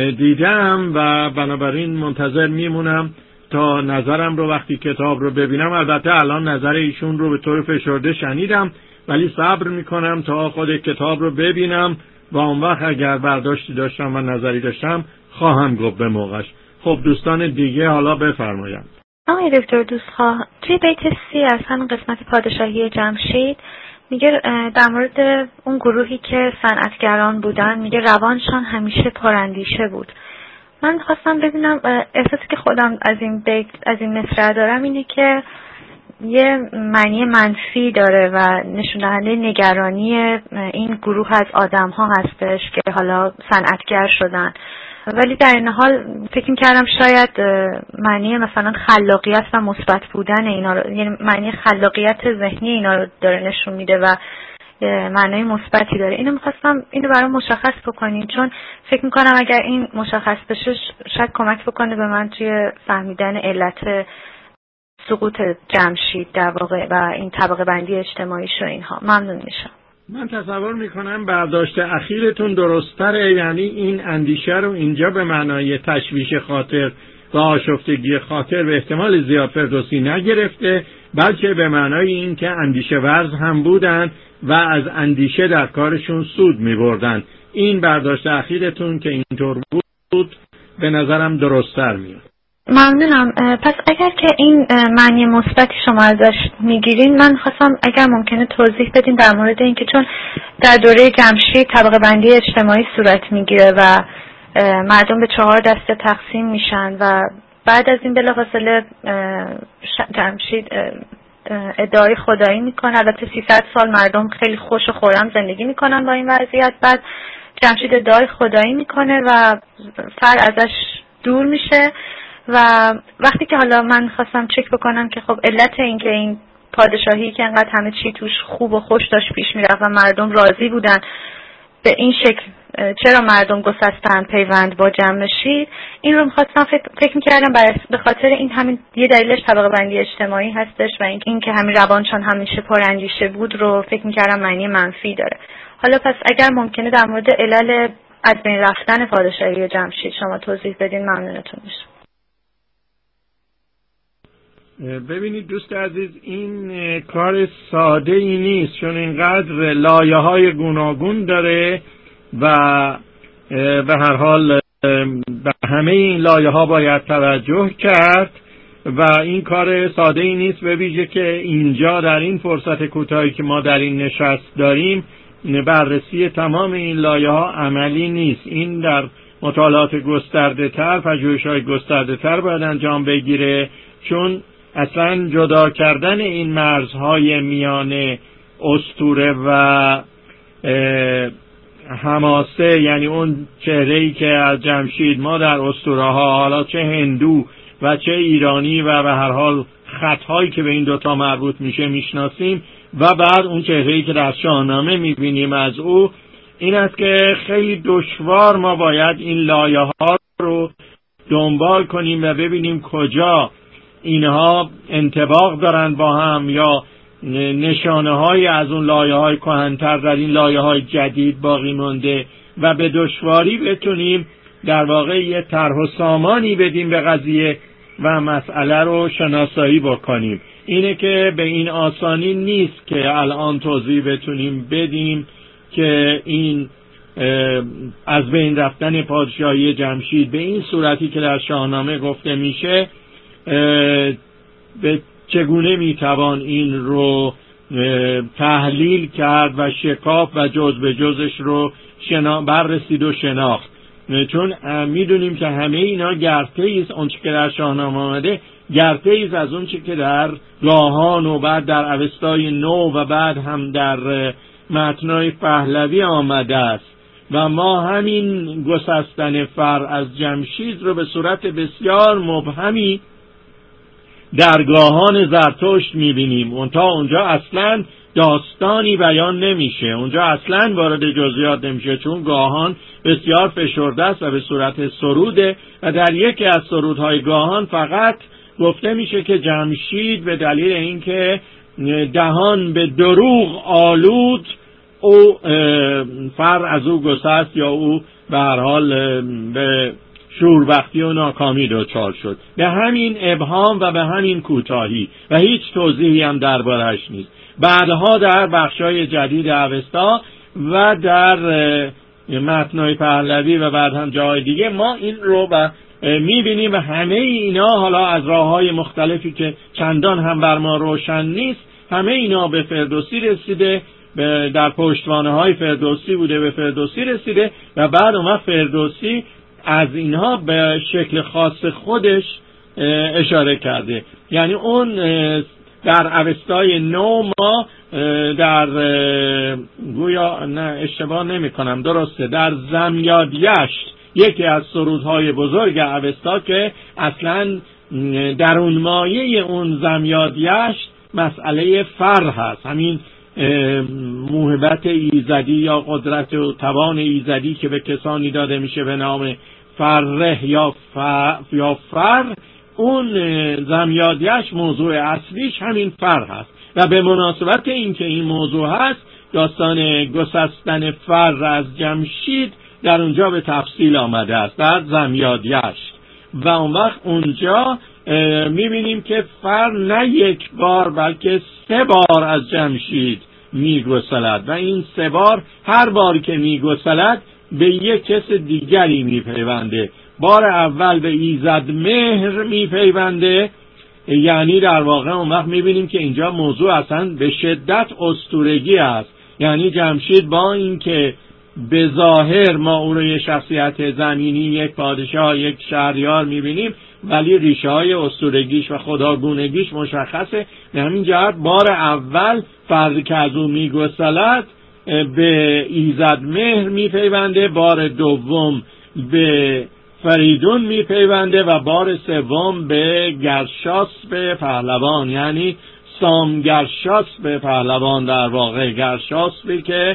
دیدم و بنابراین منتظر میمونم تا نظرم رو وقتی کتاب رو ببینم. البته الان نظر ایشون رو به طور فشرده شنیدم، ولی صبر میکنم تا خود کتاب رو ببینم و اون وقت اگر برداشتی داشتم و نظری داشتم خواهم گفت به موقعش. خب دوستان دیگه حالا بفرمایند. آقای دکتر دوستخواه، توی بیت 30 از همین قسمت پادشاهی جمشید میگه در مورد اون گروهی که صنعتگران بودن، میگه روانشان همیشه پراندیشه بود. من خواستم ببینم، احساسی که خودم از این مصرع دارم اینه که یه معنی منفی داره و نشون دهنده نگرانی این گروه از آدم ها هستش که حالا صنعتگر شدن، ولی در این حال فکر می‌کردم شاید معنی مثلا خلاقیت و مثبت بودن اینا رو، یعنی معنی خلاقیت ذهنی اینا رو داره نشون میده و معنی مثبتی داره. اینو می‌خواستم اینو برام مشخص بکنین، چون فکر می‌کنم اگر این مشخص بشه شاید کمک بکنه به من توی فهمیدن علت سقوط جمشید در واقع و این طبقه بندی اجتماعیش و اینها. ممنون میشم. من تصور میکنم برداشت اخیرتون درست‌تره، یعنی این اندیشه رو اینجا به معنای تشویش خاطر و آشفتگی خاطر به احتمال زیاد فردوسی نگرفته، بلکه به معنای این که اندیشه ورز هم بودن و از اندیشه در کارشون سود می‌بردن. این برداشت اخیرتون که اینطور بود به نظرم درست‌تر میاد. ممنونم. پس اگر که این معنی مثبتی شما ازش میگیرین، من خواستم اگر ممکنه توضیح بدین در مورد این که چون در دوره جمشید طبقه بندی اجتماعی صورت میگیره و مردم به 4 دسته تقسیم میشن و بعد از این بلافاصله جمشید ادعای خدایی میکنه. البته 300 سال مردم خیلی خوش و خرم زندگی میکنن با این وضعیت. بعد جمشید ادعای خدایی میکنه و فر ازش دور میشه و وقتی که حالا من خواستم چک بکنم که خب علت این که این پادشاهی که انقدر همه چی توش خوب و خوش داشت پیش میرفت و مردم راضی بودن، به این شکل چرا مردم گسستن پیوند با جمشید، این رو میخواستم فکر میکردم به خاطر این همین یه دلیلش طبقه بندی اجتماعی هستش و این که همین روانشان همیشه پراندیشه بود رو فکر میکردم معنی منفی داره. حالا پس اگر ممکنه در مورد علل از بین رفتن پادشاهی جمشید شما توضیح بدین ممنونتون میشم. ببینید دوست عزیز، این کار ساده ای نیست، چون اینقدر لایه های گوناگون داره و به هر حال به همه این لایه ها باید توجه کرد و این کار ساده ای نیست، به ویژه که اینجا در این فرصت کوتاهی که ما در این نشست داریم بررسی تمام این لایه ها عملی نیست. این در مطالعات گسترده تر، پژوهش‌های گسترده تر باید انجام بگیره، چون اصلا جدا کردن این مرزهای میان اسطوره و حماسه، یعنی اون چهره‌ای که از جمشید ما در اسطوره ها حالا چه هندو و چه ایرانی و به هر حال خطهایی که به این دوتا مربوط میشه میشناسیم و بعد اون چهره‌ای که در شاهنامه میبینیم از او، این است که خیلی دشوار ما باید این لایه ها رو دنبال کنیم و ببینیم کجا اینها انطباق دارن با هم یا نشانه های از اون لایه های کهن‌تر در این لایه های جدید باقی مونده و به دشواری بتونیم در واقع یه طرح و سامانی بدیم به قضیه و مسئله رو شناسایی بکنیم. اینه که به این آسانی نیست که الان توضیح بتونیم بدیم که این از بین رفتن پادشاهی جمشید به این صورتی که در شاهنامه گفته میشه به چگونه میتوان این رو تحلیل کرد و شکاف و جز به جزش رو بررسید و شناخت، چون میدونیم که همه اینا گرته‌ای است، اون چه که در شاهنامه آمده گرته‌ای است از اون چه که در گاهان و بعد در اوستای نو و بعد هم در متنای پهلوی آمده است و ما همین گسستن فر از جمشید رو به صورت بسیار مبهمی درگاهان زرتشت میبینیم. اونجا اصلا داستانی بیان نمیشه، اونجا اصلا وارد جزئیات نمیشه، چون گاهان بسیار فشرده است و به صورت سروده و در یکی از سرودهای گاهان فقط گفته میشه که جمشید به دلیل اینکه دهان به دروغ آلود او فر از او گسست یا او به هر حال به شوربختی و ناکامی دچار شد. به همین ابهام و به همین کوتاهی و هیچ توضیحی هم دربارش نیست. بعدها در بخشای جدید اوستا و در متنای پهلوی و بعد هم جای دیگه ما این رو میبینیم و همه اینا حالا از راههای مختلفی که چندان هم بر ما روشن نیست، همه اینا به فردوسی رسیده، در پشتوانه های فردوسی بوده، به فردوسی رسیده و بعد اون فردوسی از اینها به شکل خاص خودش اشاره کرده. یعنی اون در اوستای نو ما در گویا نه اشتباه نمی کنم درسته، در زمیادیشت یکی از سرودهای بزرگ اوستا که اصلا درون مایه اون زمیادیشت مسئله فر هست، همین موهبت ایزدی یا قدرت و توان ایزدی که به کسانی داده میشه به نام فره یا فر، اون زمیادیش موضوع اصلیش همین فر هست و به مناسبت اینکه این موضوع هست داستان گسستن فر از جمشید در اونجا به تفصیل آمده است در زمیادیشت و اون وقت اونجا میبینیم که فر نه یک بار بلکه 3 بار از جمشید میگسلد و این 3 بار هر بار که میگسلد به یک کس دیگری میپیونده. بار اول به ایزد مهر میپیونده، یعنی در واقع اون وقت میبینیم که اینجا موضوع اصلا به شدت اسطورگی است. یعنی جمشید با اینکه به ظاهر ما او رو یه شخصیت زمینی، یک پادشاه، یک شهریار میبینیم، ولی ریشه های اسطورگیش و خداگونگیش مشخصه. به همین جهت بار اول فردی که از او میگسلد به ایزد مهر میپیونده، بار دوم به فریدون میپیونده و بار سوم به گرشاسب پهلوان، یعنی سامگرشاسب پهلوان، در واقع گرشاسبی که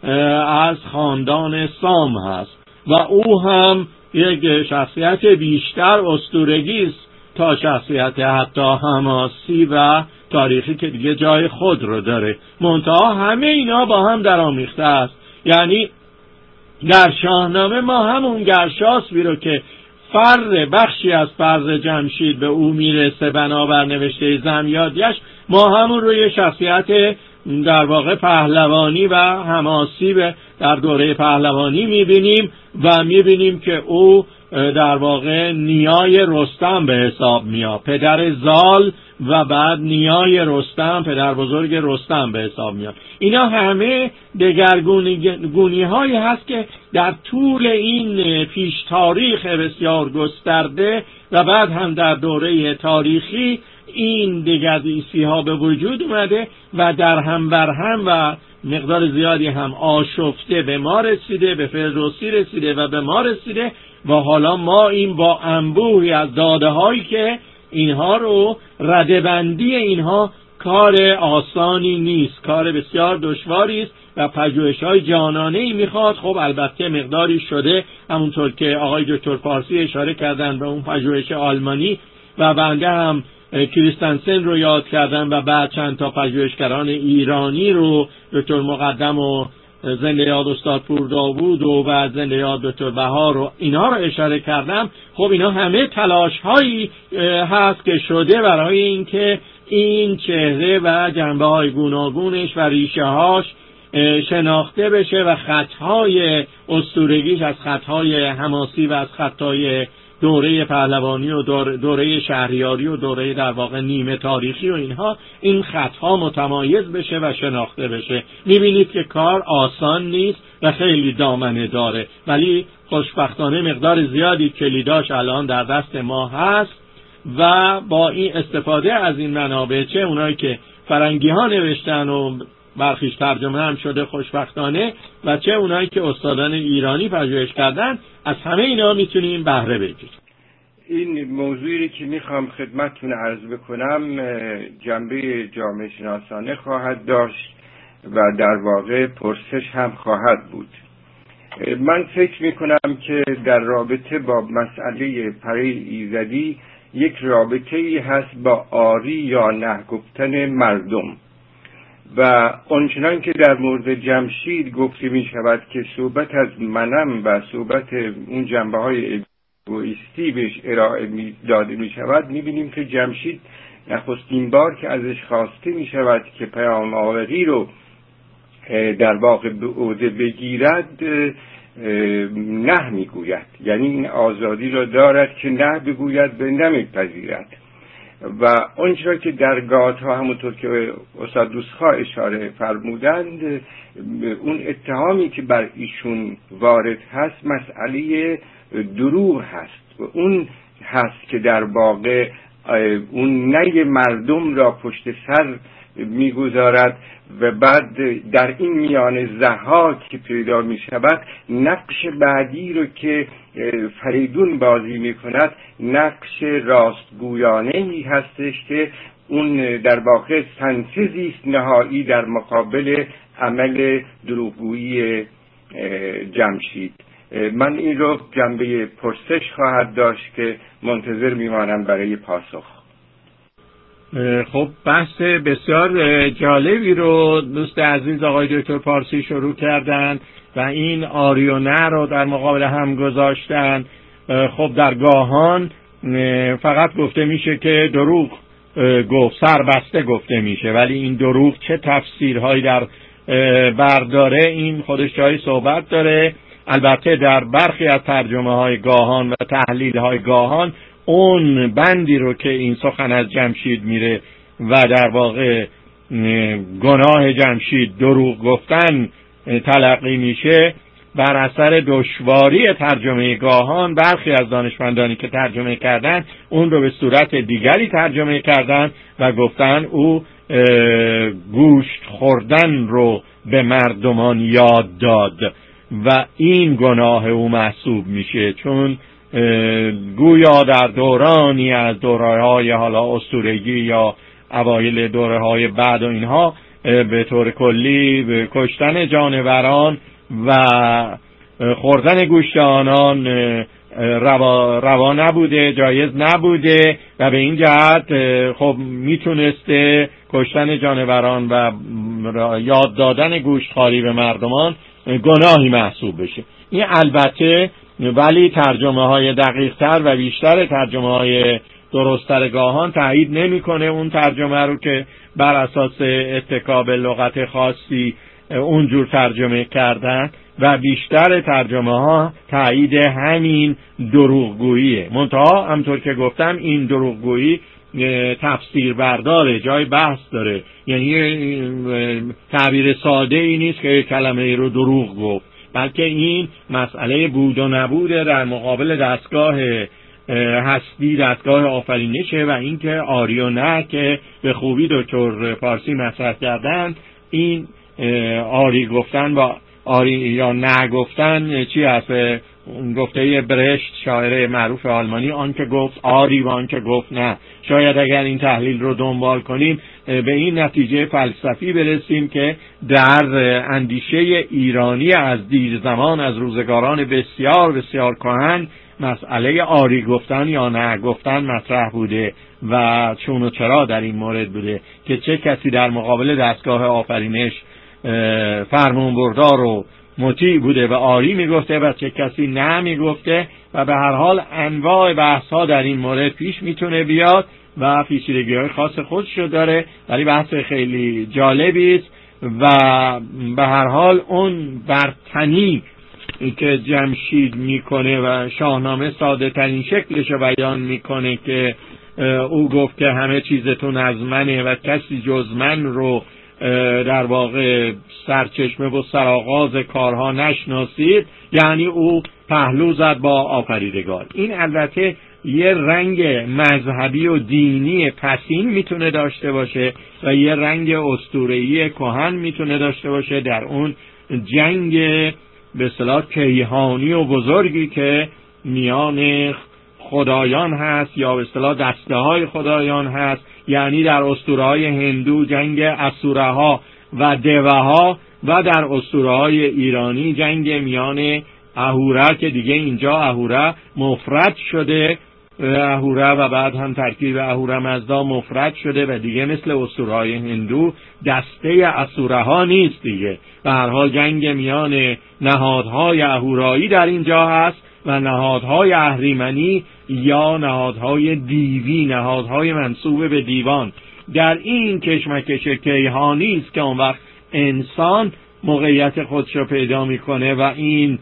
از خاندان سام هست و او هم یک شخصیت بیشتر اسطورگی است تا شخصیت حتی حماسی و تاریخی که دیگه جای خود رو داره. منتها همه اینا با هم درآمیخته است. یعنی در شاهنامه ما همون گرشاسبی رو که بخشی از فرز جمشید به او میرسه بنابر نوشته زمیادیش، ما همون رو یه شخصیت در واقع پهلوانی و حماسی در دوره پهلوانی میبینیم و میبینیم که او در واقع نیای رستم به حساب میاد، پدر زال و بعد نیای رستم، پدر بزرگ رستم به حساب میاد. اینا همه دگرگونی هایی هست که در طول این پیش تاریخ بسیار گسترده و بعد هم در دوره تاریخی این دگردیسی ها به وجود اومده و در هم بر هم و مقدار زیادی هم آشفته به ما رسیده، به فردوسی رسیده و به ما رسیده و حالا ما این با انبوهی از داده هایی که اینها رو ردبندی اینها کار آسانی نیست، کار بسیار دشواری است و پژوهش‌های جانانه‌ای میخواد. خب البته مقداری شده، همونطور که آقای دکتر پارسی اشاره کردن به اون پژوهش آلمانی و بنده هم کریستنسن رو یاد کردن و بعد چند تا پژوهشگران ایرانی رو دکتر مقدم و زنده یاد استاد پور داوود و بعد زنده یاد دکتر بهار رو اینها رو اشاره کردم. خب اینا همه تلاش هایی هست که شده برای اینکه این چهره و جنبه های گوناگونش و ریشه هاش شناخته بشه و خطهای اسطورگیش از خطهای حماسی و از خطهای دوره پهلوانی و دوره شهریاری و دوره در واقع نیمه تاریخی و اینها، این خطها متمایز بشه و شناخته بشه. میبینید که کار آسان نیست و خیلی دامنه داره، ولی خوشبختانه مقدار زیادی کلیداش الان در دست ما هست و با این استفاده از این منابع، چه اونایی که فرنگی ها نوشتن و برخیش ترجمه هم شده خوشبختانه و چه اونایی که استادان ایرانی پژوهش کردن، از همه اینا میتونیم بهره بگیریم. این موضوعی که میخوام خدمتتون عرض بکنم جنبه جامعه شناسانه خواهد داشت و در واقع پرسش هم خواهد بود. من فکر میکنم که در رابطه با مسئله پره ایزدی یک رابطه ای هست با آری یا نه گفتن مردم و آنچنان که در مورد جمشید گفته می شود که صحبت از منم و صحبت اون جنبه های اگوئیستی بهش ارائه داده می شود، می بینیم که جمشید نخستین بار که ازش خواسته می شود که پیام آوری رو در واقع به عهده بگیرد نه میگوید، یعنی این آزادی را دارد که نه بگوید به نمیپذیرد. و آنچه که در گاتها همونطور که استاد دوستخواه اشاره فرمودند، اون اتهامی که بر ایشون وارد هست مسئله دروغ هست و اون هست که در واقع اون نی مردم را پشت سر میگذارد و بعد در این میان ضحاک که پیدا می شود نقش بعدی رو که فریدون بازی می کند نقش راستگویانه ای هستش که اون در واقع سنتزی است نهایی در مقابل عمل دروغگویی جمشید. من این رو جنبه پرسش خواهد داشت که منتظر میمانم برای پاسخ. خب بحث بسیار جالبی رو دوست عزیز آقای دکتر پارسی شروع کردن و این آری و نه رو در مقابل هم گذاشتن. خب در گاهان فقط گفته میشه که دروغ گفت، سربسته گفته میشه، ولی این دروغ چه تفسیرهایی در برداره این خودش جای صحبت داره. البته در برخی از ترجمه های گاهان و تحلیل های گاهان اون بندی رو که این سخن از جمشید میره و در واقع گناه جمشید دروغ گفتن تلقی میشه، بر اثر دشواری ترجمه گاهان برخی از دانشمندانی که ترجمه کردن اون رو به صورت دیگری ترجمه کردن و گفتن او گوشت خوردن رو به مردمان یاد داد و این گناه او محسوب میشه، چون گویا در دورانی از دوره‌های حالا اسطورگی یا اوایل دوره‌های بعد و اینها به طور کلی به کشتن جانوران و خوردن گوشت آنان روا نبوده، جایز نبوده و به این جهت خب میتونسته کشتن جانوران و یاد دادن گوشتخواری به مردمان گناهی محسوب بشه. این البته ولی ترجمه های دقیق تر و بیشتر ترجمه های درست‌تر گاهان تایید نمی‌کنه اون ترجمه رو که بر اساس اتکا به لغت خاصی اونجور ترجمه کردن و بیشتر ترجمه ها تایید همین دروغگوییه. منتها همطور که گفتم این دروغگویی تفسیر برداره، جای بحث داره، یعنی تعبیر ساده ای نیست که کلمه ای رو دروغ گفت، بلکه این مسئله بود و نبوده در مقابل دستگاه هستی، دستگاه آفرینشه و اینکه آری و نه که به خوبی دکتر پارسی مطرح کردن، این آری گفتن با آری یا نه گفتن چی هست؟ گفته برشت شاعر معروف آلمانی، آن که گفت آری و آن که گفت نه. شاید اگر این تحلیل رو دنبال کنیم به این نتیجه فلسفی برسیم که در اندیشه ایرانی از دیر زمان، از روزگاران بسیار بسیار کهن، مسئله آری گفتن یا نه گفتن مطرح بوده و چون و چرا در این مورد بوده که چه کسی در مقابل دستگاه آفرینش فرمانبردار و مطیع بوده و آری میگفته و چه کسی نه میگفته و به هر حال انواع بحث ها در این مورد پیش میتونه بیاد و پیچیدگی های خاص خودشو داره، ولی بحث خیلی جالبی است و به هر حال اون برتنی که جمشید میکنه و شاهنامه ساده ترین شکلش رو بیان میکنه که او گفت که همه چیزتون از منه و کسی جز من رو در واقع سرچشمه و سرآغاز کارها نشناسید، یعنی او پهلو زد با آفریدگار. این البته یه رنگ مذهبی و دینی پسین میتونه داشته باشه و یه رنگ اسطوره‌ای کهن میتونه داشته باشه در اون جنگ به اصطلاح کیهانی و بزرگی که میان خدایان هست یا به اصطلاح دسته های خدایان هست. یعنی در اسطوره‌های هندو جنگ اسورها و دیوها و در اسطوره‌های ایرانی جنگ میان اهورا که دیگه اینجا اهورا مفرد شده، اهورا و بعد هم ترکیب اهورا مزدا مفرد شده و دیگه مثل اسطوره‌های هندو دسته اسورها نیست دیگه. به هر حال جنگ میان نهادهای اهورایی در اینجا هست و نهادهای اهریمنی یا نهادهای دیوی، نهادهای منسوب به دیوان. در این کشمکش کیهانی است که اون وقت انسان موقعیت خودش رو پیدا میکنه و این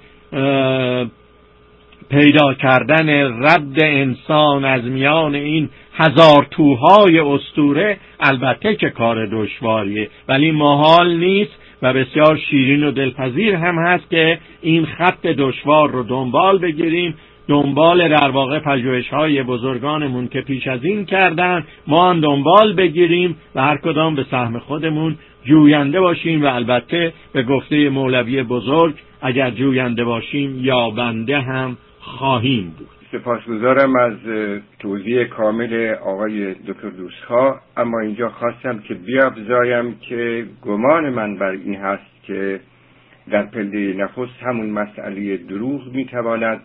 پیدا کردن رد انسان از میان این هزار توهای اسطوره البته که کار دشواریه، ولی محال نیست و بسیار شیرین و دلپذیر هم هست که این خط دشوار رو دنبال بگیریم، دنبال در واقع پژوهش‌های بزرگانمون که پیش از این کردن ما هم دنبال بگیریم و هر کدام به سهم خودمون جوینده باشیم و البته به گفته مولوی بزرگ اگر جوینده باشیم یابنده هم خواهیم بود. سپاسگزارم از توضیح کامل آقای دکتر دوستخواه، اما اینجا خواستم که بیافزایم که گمان من بر این هست که در پله نخست همون مسئله دروغ میتواند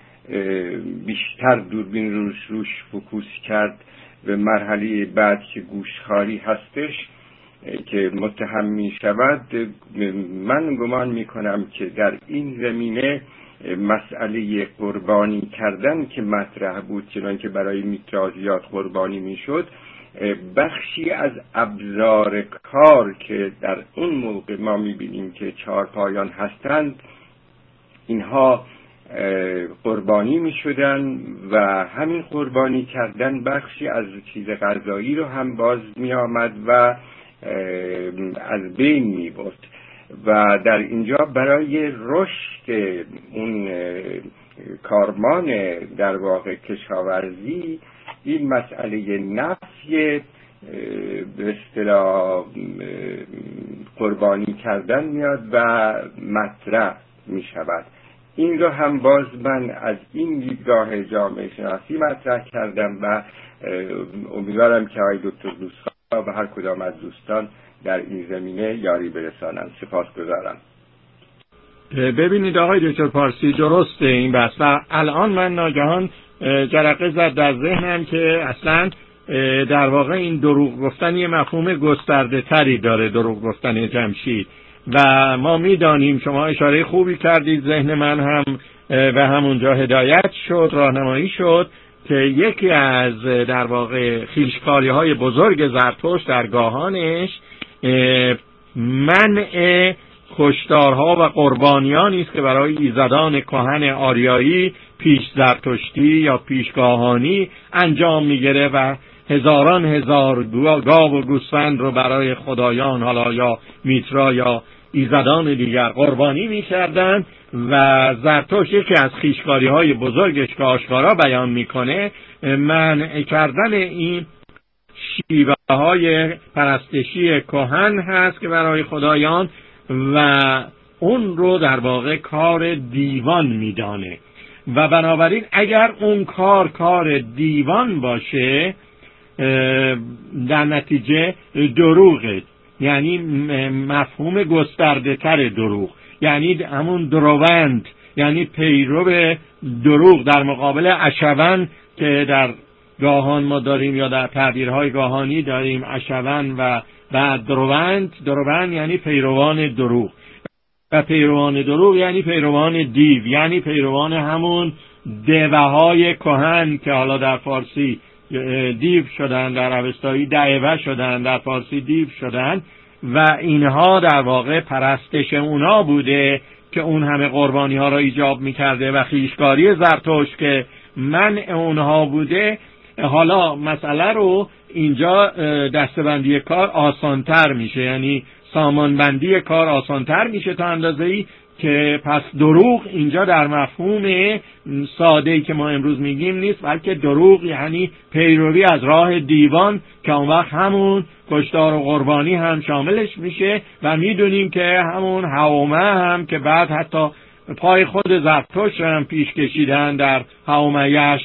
بیشتر دوربین روش فوکوس کرد. به مرحله بعد که گوشخواری هستش که متهم می شود، من گمان می کنم که در این زمینه مسئله قربانی کردن که مطرح بود، چنان که برای میترازیات قربانی می شد، بخشی از ابزار کار که در اون موقع ما می بینیم که چهارپایان هستند اینها قربانی می شدن و همین قربانی کردن بخشی از چیز غذایی رو هم باز می آمد و از بین می برد و در اینجا برای رشد اون کارمان در واقع کشاورزی این مسئله نفی به اصطلاح قربانی کردن میاد و مطرح می شود. این رو هم باز من از این دیدگاه جامعه شناسی مطرح کردم و امیدوارم که آقای دکتر دوستخواه و هر کدام از دوستان در این زمینه یاری برسانند. سپاسگزارم. ببینید آقای دکتر پارسی، درسته این بحث و الان من ناگهان جرقه زد در ذهنم که اصلا در واقع این دروغ گفتن یه مفهوم گسترده تری داره، دروغ گفتن جمشید، و ما میدانیم، شما اشاره خوبی کردید، ذهن من هم به همونجا هدایت شد، راهنمایی شد که یکی از در واقع خویشکاری‌های بزرگ زرتشت در گاهانش منع کشتارها و قربانیانی است که برای ایزدان کهن آریایی پیش زرتشتی یا پیشگاهانی انجام میگیره و هزاران هزار گاو و گوسفند رو برای خدایان، حالا یا میترا یا ایزدان دیگر قربانی می‌کردند و زرتشت یکی از خویشکاری‌های بزرگش که آشکارا بیان میکنه منع کردن این شیوه‌های پرستشی کهن هست که برای خدایان و اون رو در واقع کار دیوان میدانه و بنابراین اگر اون کار دیوان باشه در نتیجه دروغه، یعنی مفهوم گسترده تر دروغ، یعنی همون دروند، یعنی پیرو دروغ در مقابل اشون که در گاهان ما داریم یا در تعبیرهای گاهانی داریم اشون و بعد دروند یعنی پیروان دروغ و پیروان دروغ یعنی پیروان دیو، یعنی پیروان همون دیوهای کهن که حالا در فارسی دیو شدن، در اوستایی دیوه شدن، در فارسی دیو شدن و اینها در واقع پرستش اونا بوده که اون همه قربانی ها را ایجاب میکرده و خویشکاری زرتشت که منع اونها بوده. حالا مسئله رو اینجا دسته‌بندی کار آسانتر میشه، یعنی سامانبندی کار آسانتر میشه تا اندازه‌ای که پس دروغ اینجا در مفهوم ساده‌ای که ما امروز میگیم نیست، بلکه دروغ یعنی پیروی از راه دیوان که اون وقت همون کشتار و قربانی هم شاملش میشه و میدونیم که همون هومه هم که بعد حتی پای خود زرتشت هم پیش کشیدن در هومه یشت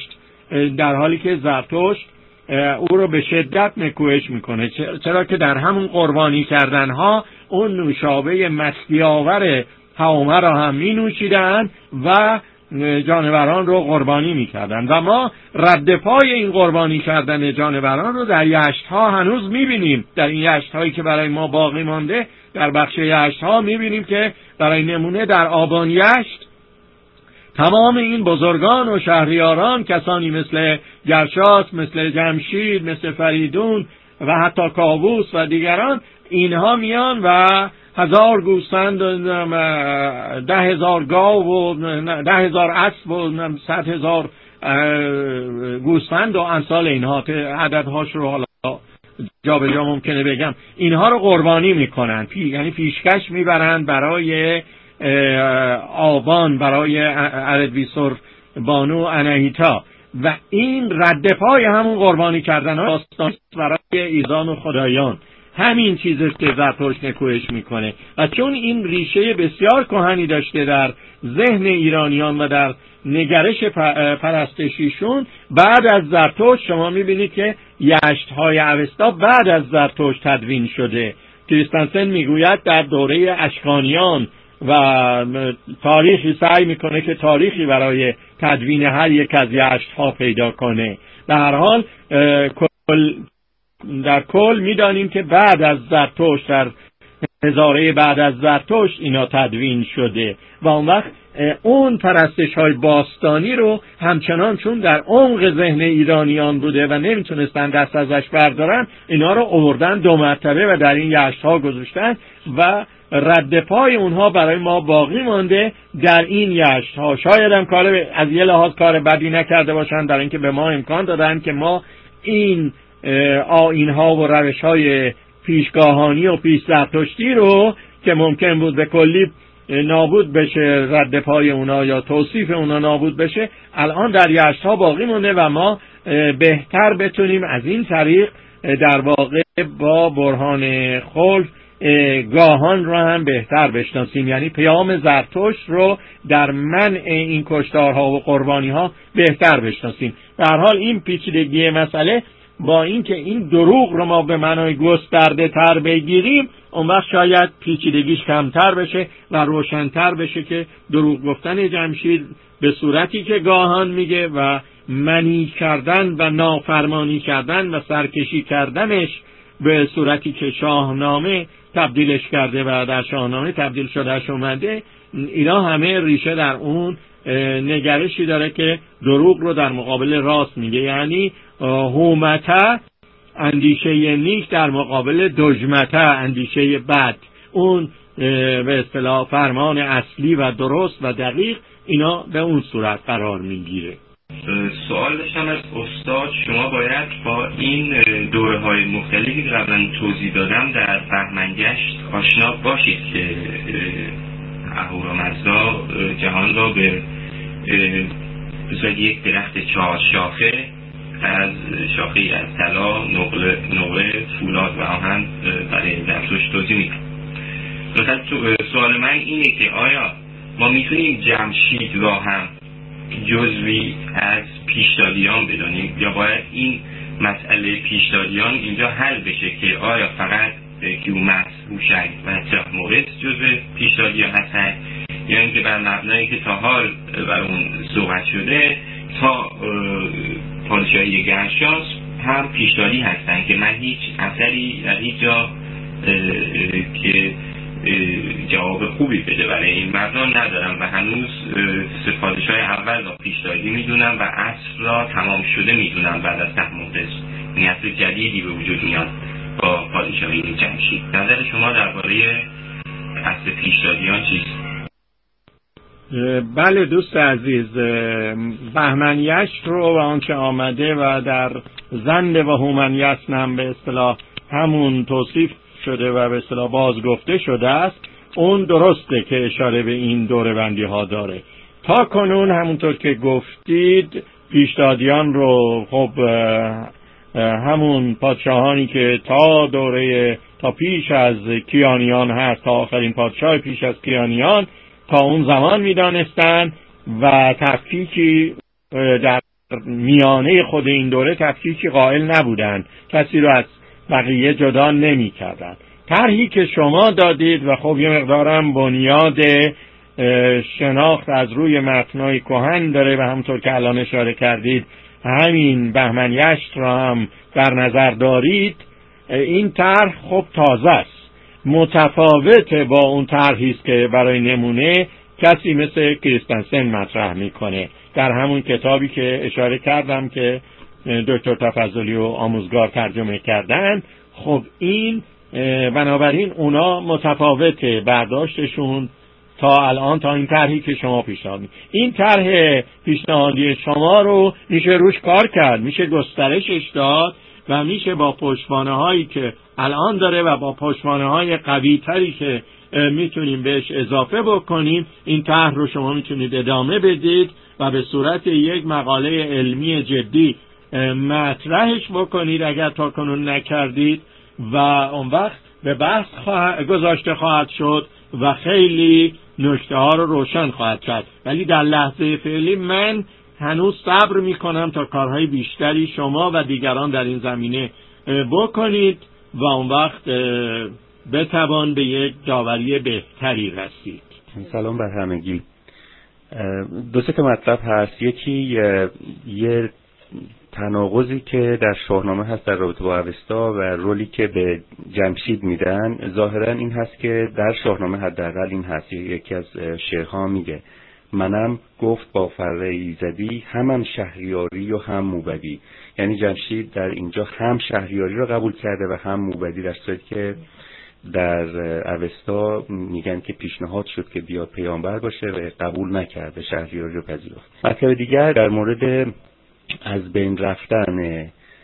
در حالی که زرتشت او رو به شدت نکوهش میکنه، چرا که در همون قربانی کردنها اون نوشابه مستی-آور هومه را هم می نوشیدن و جانوران رو قربانی میکردن و ما رد پای این قربانی کردن جانوران رو در یشت‌ها هنوز میبینیم. در این یشت‌هایی که برای ما باقی مانده در بخش یشت‌ها میبینیم که برای نمونه در آبان یشت تمام این بزرگان و شهریاران، کسانی مثل گرشاسب، مثل جمشید، مثل فریدون و حتی کاووس و دیگران، اینها میان و 1000 گوسفند و 10,000 گاو و 10,000 اسب و 100,000 گوسفند و امثال اینها که عددهاش رو حالا جا به جا ممکنه بگم، اینها رو قربانی میکنن، یعنی پیشکش میبرن برای آبان، برای اردویسر بانو اناهیتا، و این رد پای همون قربانی کردن ها داستان برای ایزان و خدایان. همین چیزی که زرتشت نکوهش میکنه و چون این ریشه بسیار کهنی داشته در ذهن ایرانیان و در نگرش پرستشیشون، بعد از زرتشت شما میبینید که یشت‌های اوستا بعد از زرتشت تدوین شده. کریستنسن میگوید در دوره اشکانیان و تاریخی سعی میکنه که تاریخی برای تدوین هر یک از یشت‌ها پیدا کنه. در هر حال در کل میدانیم که بعد از زرتشت، در هزاره بعد از زرتشت اینا تدوین شده و اون وقت اون پرستش های باستانی رو همچنان چون در عمق ذهن ایرانیان بوده و نمیتونستن دست ازش بردارن، اینا رو آوردن 2 مرتبه و در این یشت ها گذاشتن و رد پای اونها برای ما باقی مانده در این یشت ها. شاید هم از یه لحاظ کار بدی نکرده باشن، در اینکه به ما امکان دادن که ما این آیین‌ها و روش‌های پیشگاهانی و پیش زرتشتی رو که ممکن بود به کلی نابود بشه، رد پای اونا یا توصیف اونا نابود بشه، الان در یشت‌ها باقی مونده و ما بهتر بتونیم از این طریق در واقع با برهان خلف گاهان رو هم بهتر بشناسیم، یعنی پیام زرتشت رو در منع این کشتارها و قربانی‌ها بهتر بشناسیم. در حال این پیچیدگی مسئله با اینکه این دروغ رو ما به معنای گسترده تر بگیریم، اون وقت شاید پیچیدگیش کمتر بشه و روشن‌تر بشه که دروغ گفتن جمشید به صورتی که گاهان میگه و منی کردن و نافرمانی کردن و سرکشی کردنش به صورتی که شاهنامه تبدیلش کرده و در شاهنامه تبدیل شدهش اومده، اینا همه ریشه در اون نگرشی داره که دروغ رو در مقابل راست میگه، یعنی هومته اندیشه نیک در مقابل دژمته اندیشه بد. اون به اصطلاح فرمان اصلی و درست و دقیق اینا به اون صورت قرار میگیره. سوال داشتم از استاد، شما باید با این دوره‌های مختلفی که قبلا توضیح دادم در بهمنگشت آشنا باشید که اهورامزدا جهان را به یک درخت 4 شاخه از شاخه از طلا، نقره، فولاد و آهن برای زرتشت توضیح میدم. سوال من اینه که آیا ما میتونیم جمشید را هم جزوی از پیشدادیان بدانیم یا باید این مسئله پیشدادیان اینجا حل بشه که آیا فقط کیومرث، هوشنگ و تحمورس جزو پیشدادیان هستن یا اینکه بر مبنایی که تا حال بر اون صحبت شده تا پادشاهی گرشاسب هم پیشدادی هستن که من هیچ اثری در هیچ جا که جواب خوبی بده برای این مبنا ندارم و هنوز پادشاه اول را پیشدادی میدونم و عصر را تمام شده میدونم بعد از تحمورس، این عصر جدیدی به وجود میاد با پادشاهی جمشید. نظر شما درباره عصر پیشدادیان چیست؟ بله دوست عزیز، بهمنیشت رو و آنچه آمده و در زند و هومنیشت هم به اصطلاح همون توصیف شده و به اصطلاح بازگفته شده است، اون درسته که اشاره به این دوره‌بندی ها داره. تا کنون همونطور که گفتید پیشدادیان رو خب همون پادشاهانی که تا پیش از کیانیان هست، تا آخرین پادشاه پیش از کیانیان تا اون زمان میدانستن و تفکیکی در میانه خود این دوره تفکیکی قائل نبودند، کسی رو از بقیه جدا نمی کردن. طرحی که شما دادید و خب یه مقدارم بنیاد شناخت از روی متنای کهن داره و همونطور که الان اشاره کردید همین بهمن یشت را هم در نظر دارید، این طرح خب تازه است، متفاوت با اون طرحی است که برای نمونه کسی مثل کریستنسن مطرح میکنه در همون کتابی که اشاره کردم که دکتر تفضلی و آموزگار ترجمه کردن. خب این بنابراین اونا متفاوته برداشتشون تا الان، تا این طرحی که شما پیشنهاد می‌کنید. این طرح پیشنهادی شما رو میشه روش کار کرد، میشه گسترشش داد و میشه با پشتوانه‌هایی که الان داره و با پشتوانه‌های قوی‌تری که میتونیم بهش اضافه بکنیم، این طرح رو شما میتونید ادامه بدید و به صورت یک مقاله علمی جدی مطرحش بکنید اگر تا کنون نکردید و اون وقت به بحث گذاشته خواهد شد و خیلی نکته ها رو روشن خواهد کرد. ولی در لحظه فعلی من هنوز صبر میکنم تا کارهای بیشتری شما و دیگران در این زمینه بکنید و اون وقت بتوان به یک داوری بهتری رسید. سلام بر همگی. دو سه تا مطلب هست. یکی یه تناقضی که در شاهنامه هست در رابطه با اوستا و رولی که به جمشید میدن. ظاهرا این هست که در شاهنامه حداقل این هست، یکی از شعرها میگه منم گفت با فره ایزدی همم شهریاری و هم موبدی. یعنی جمشید در اینجا هم شهریاری رو قبول کرده و هم موبدی، در صورتی که در اوستا میگن که پیشنهاد شد که بیاد پیامبر باشه و قبول نکرده، شهریاری رو پذیرفت. مطلب دیگر در مورد از بین رفتن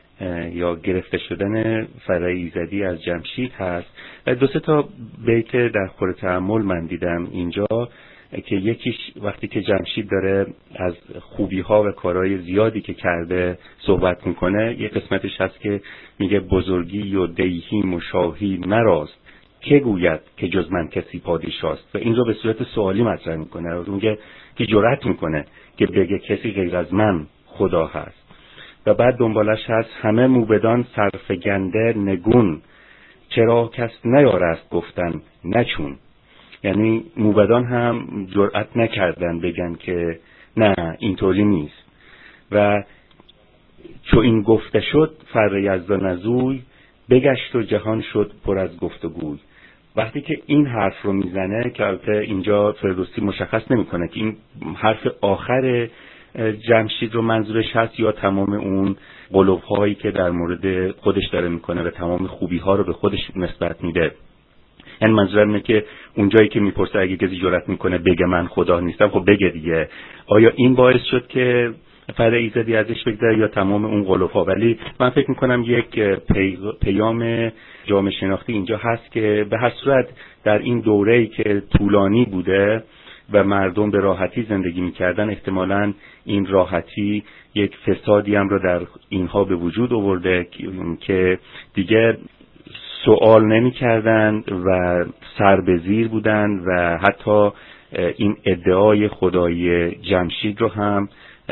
یا گرفته شدن فره ایزدی از جمشید هست. دو سه تا بیت در خور تأمل من دیدم اینجا که یکیش وقتی که جمشید داره از خوبی ها و کارهای زیادی که کرده صحبت میکنه، یه قسمتش هست که میگه بزرگی و دیهیم و شاهی مراست، که گوید که جز من کسی پادشاست. و این رو به صورت سوالی مطرح میکنه، میگه که جرأت میکنه که بگه کسی غیر از من خدا هست. و بعد دنبالش هست همه موبدان سرفگنده نگون، چرا کس نیارست گفتن نچون. یعنی موبدان هم جرأت نکردن بگن که نه اینطوری نیست. و چو این گفته شد فر یزدان ازوی، بگشت و جهان شد پر از گفتگوی. وقتی که این حرف رو میزنه که البته اینجا فردوسی مشخص نمیکنه که این حرف آخر جمشید رو منظورش هست یا تمام اون قلوب‌هایی که در مورد خودش داره میکنه و تمام خوبی‌ها رو به خودش نسبت میده. یعنی منظورم اینه که اونجایی که میپرسه اگه کسی جرأت میکنه بگه من خدا نیستم، خب بگه دیگه. آیا این باعث شد که فره ایزدی ازش بگذره یا تمام اون قلوب‌ها؟ ولی من فکر میکنم یک پیام جامعه شناختی اینجا هست که به هر صورت در این دوره‌ای که طولانی بوده و مردم به راحتی زندگی میکردن، احتمالاً این راحتی یک فسادی هم رو در اینها به وجود آورده که دیگه سوال نمی کردن و سر به زیر بودن و حتی این ادعای خدایی جمشید رو هم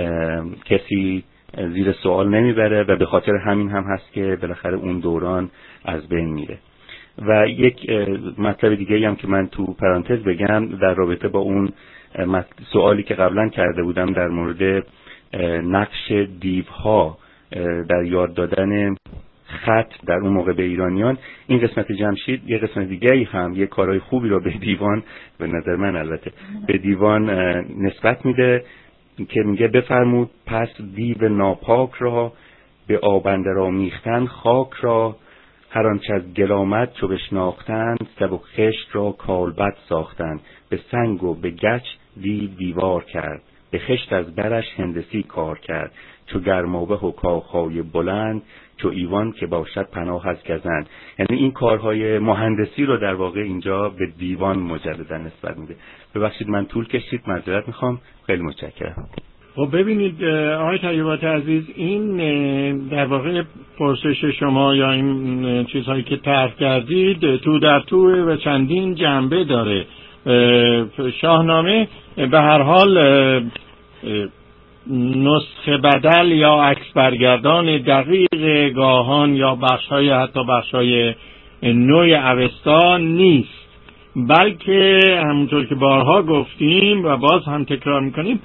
کسی زیر سوال نمیبره و به خاطر همین هم هست که بالاخره اون دوران از بین میره. و یک مطلب دیگه هم که من تو پرانتز بگم در رابطه با اون سوالی که قبلا کرده بودم در مورد نقش دیوها در یاد دادن خط در اون موقع به ایرانیان، این قسمت جمشید یه قسمت دیگه هم یه کارهای خوبی رو به دیوان، به نظر من البته، به دیوان نسبت میده که میگه بفرمود پس دیو ناپاک را به آبنده را میختن خاک را، هر آنچه از گل آمد چو بشناختند سبک خشت را کالبد ساختند، به سنگ و به گچ دیوار کرد، به خشت از برش هندسی کار کرد، چو گرمابه و کاخهای بلند چو ایوان که باشد پناه از گزند. یعنی این کارهای مهندسی رو در واقع اینجا به دیوان مجددا نسبت میده. ببخشید من طول کشید، معذرت میخوام، خیلی متشکرم. خب ببینید آقای طیبات عزیز، این در واقع پرسش شما یا این چیزهایی که طرح کردید تو در تو و چندین جنبه داره. شاهنامه به هر حال نسخه بدل یا عکس برگردان دقیق گاهان یا بخش‌های حتی بخش‌های نوع اوستا نیست، بلکه همونطور که بارها گفتیم و باز هم تکرار میکنیم،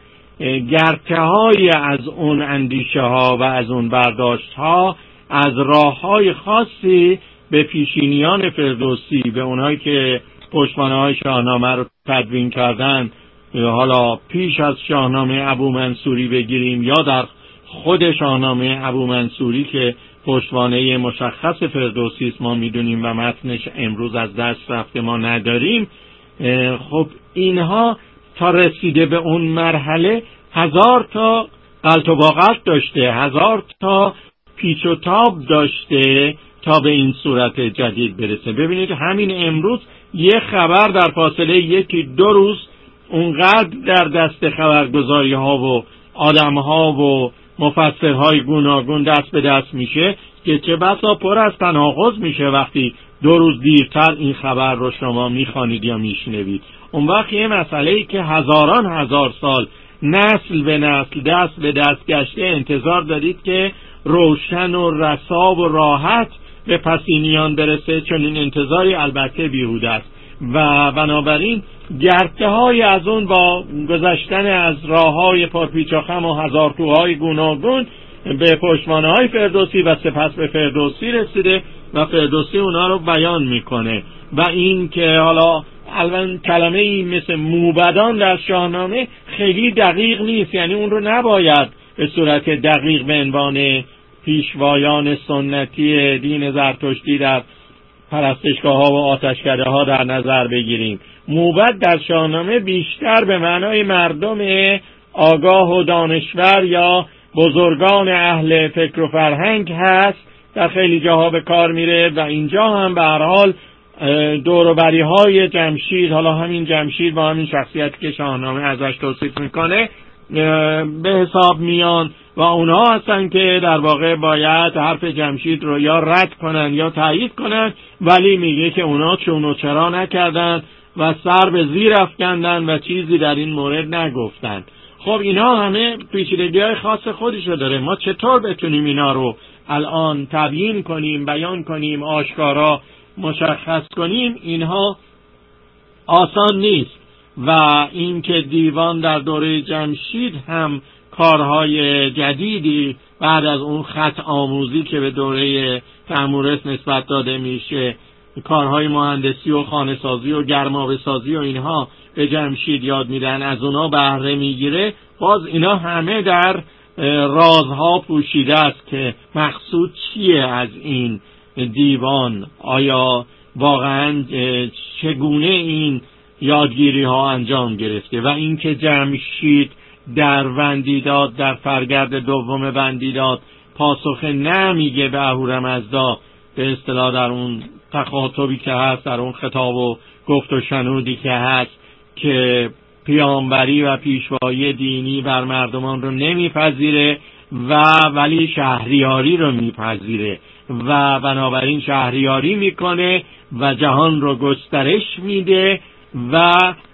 گرته‌های از اون اندیشه ها و از اون برداشت ها از راه‌های خاصی به پیشینیان فردوسی، به اونهایی که پشتوانه‌های شاهنامه رو تدوین کردن، حالا پیش از شاهنامه ابو منصوری بگیریم یا در خود شاهنامه ابو منصوری که پشتوانه مشخص فردوسی است ما میدونیم و متنش امروز از دست رفته ما نداریم. خب اینها تا رسیده به اون مرحله 1000 تا غلط و باغلط داشته، 1000 تا پیچ و تاب داشته تا به این صورت جدید برسه. ببینید همین امروز یه خبر در فاصله 1-2 روز اونقدر در دست خبرگزاری ها و آدم ها و مفسرهای گوناگون دست به دست میشه که چه بسا پر از تناقض میشه وقتی 2 روز دیرتر این خبر رو شما میخوانید یا میشنوید. اون وقت یه مسئله‌ای که هزاران هزار سال نسل به نسل دست به دست گشته انتظار دارید که روشن و رسا و راحت به پسینیان برسه، چون این انتظاری البته بیهوده است و بنابراین گرته‌های از اون با گذشتن از راه‌های پرپیچ و خم و هزارتوهای گوناگون به پشتوانه‌های فردوسی و سپس به فردوسی رسیده و فردوسی اونا رو بیان میکنه. و این که حالا الان کلمه ای مثل موبدان در شاهنامه خیلی دقیق نیست، یعنی اون رو نباید به صورت دقیق به عنوان پیشوایان سنتی دین زرتشتی در پرستشگاه‌ها و آتشکده‌ها در نظر بگیریم. موبد در شاهنامه بیشتر به معنای مردم آگاه و دانشور یا بزرگان اهل فکر و فرهنگ هست، در خیلی جاها به کار میره و اینجا هم به هر حال دوروبری‌های جمشید، حالا همین جمشید با همین شخصیتی که شاهنامه ازش توصیف میکنه به حساب میان و اونها هستن که در واقع باید حرف جمشید رو یا رد کنن یا تایید کنن، ولی میگه که اونا چون و چرا نکردن و سر به زیر افکندن و چیزی در این مورد نگفتن. خب اینا همه پیچیدگی‌های خاص خودشو داره. ما چطور بتونیم اینا رو الان تبیین کنیم، بیان کنیم، آشکارا مشخص کنیم؟ اینها آسان نیست و این که دیوان در دوره جمشید هم کارهای جدیدی بعد از اون خط آموزی که به دوره تحمورث نسبت داده میشه، کارهای مهندسی و خانه‌سازی و گرمابه‌سازی و اینها به جمشید یاد میدن، از اونها بهره میگیره، باز اینا همه در رازها پوشیده است که مقصود چیه از این دیوان، آیا واقعا چگونه این یادگیری ها انجام گرفته و اینکه جمشید در وندیداد، در فرگرد دوم وندیداد پاسخ نمیگه به اهورامزدا، به اصطلاح در اون تخاطبی که هست، در اون خطاب و گفت و شنودی که هست که پیامبری و پیشوایی دینی بر مردمان رو نمیپذیره و ولی شهریاری رو میپذیره و بنابراین شهریاری میکنه و جهان رو گسترش میده و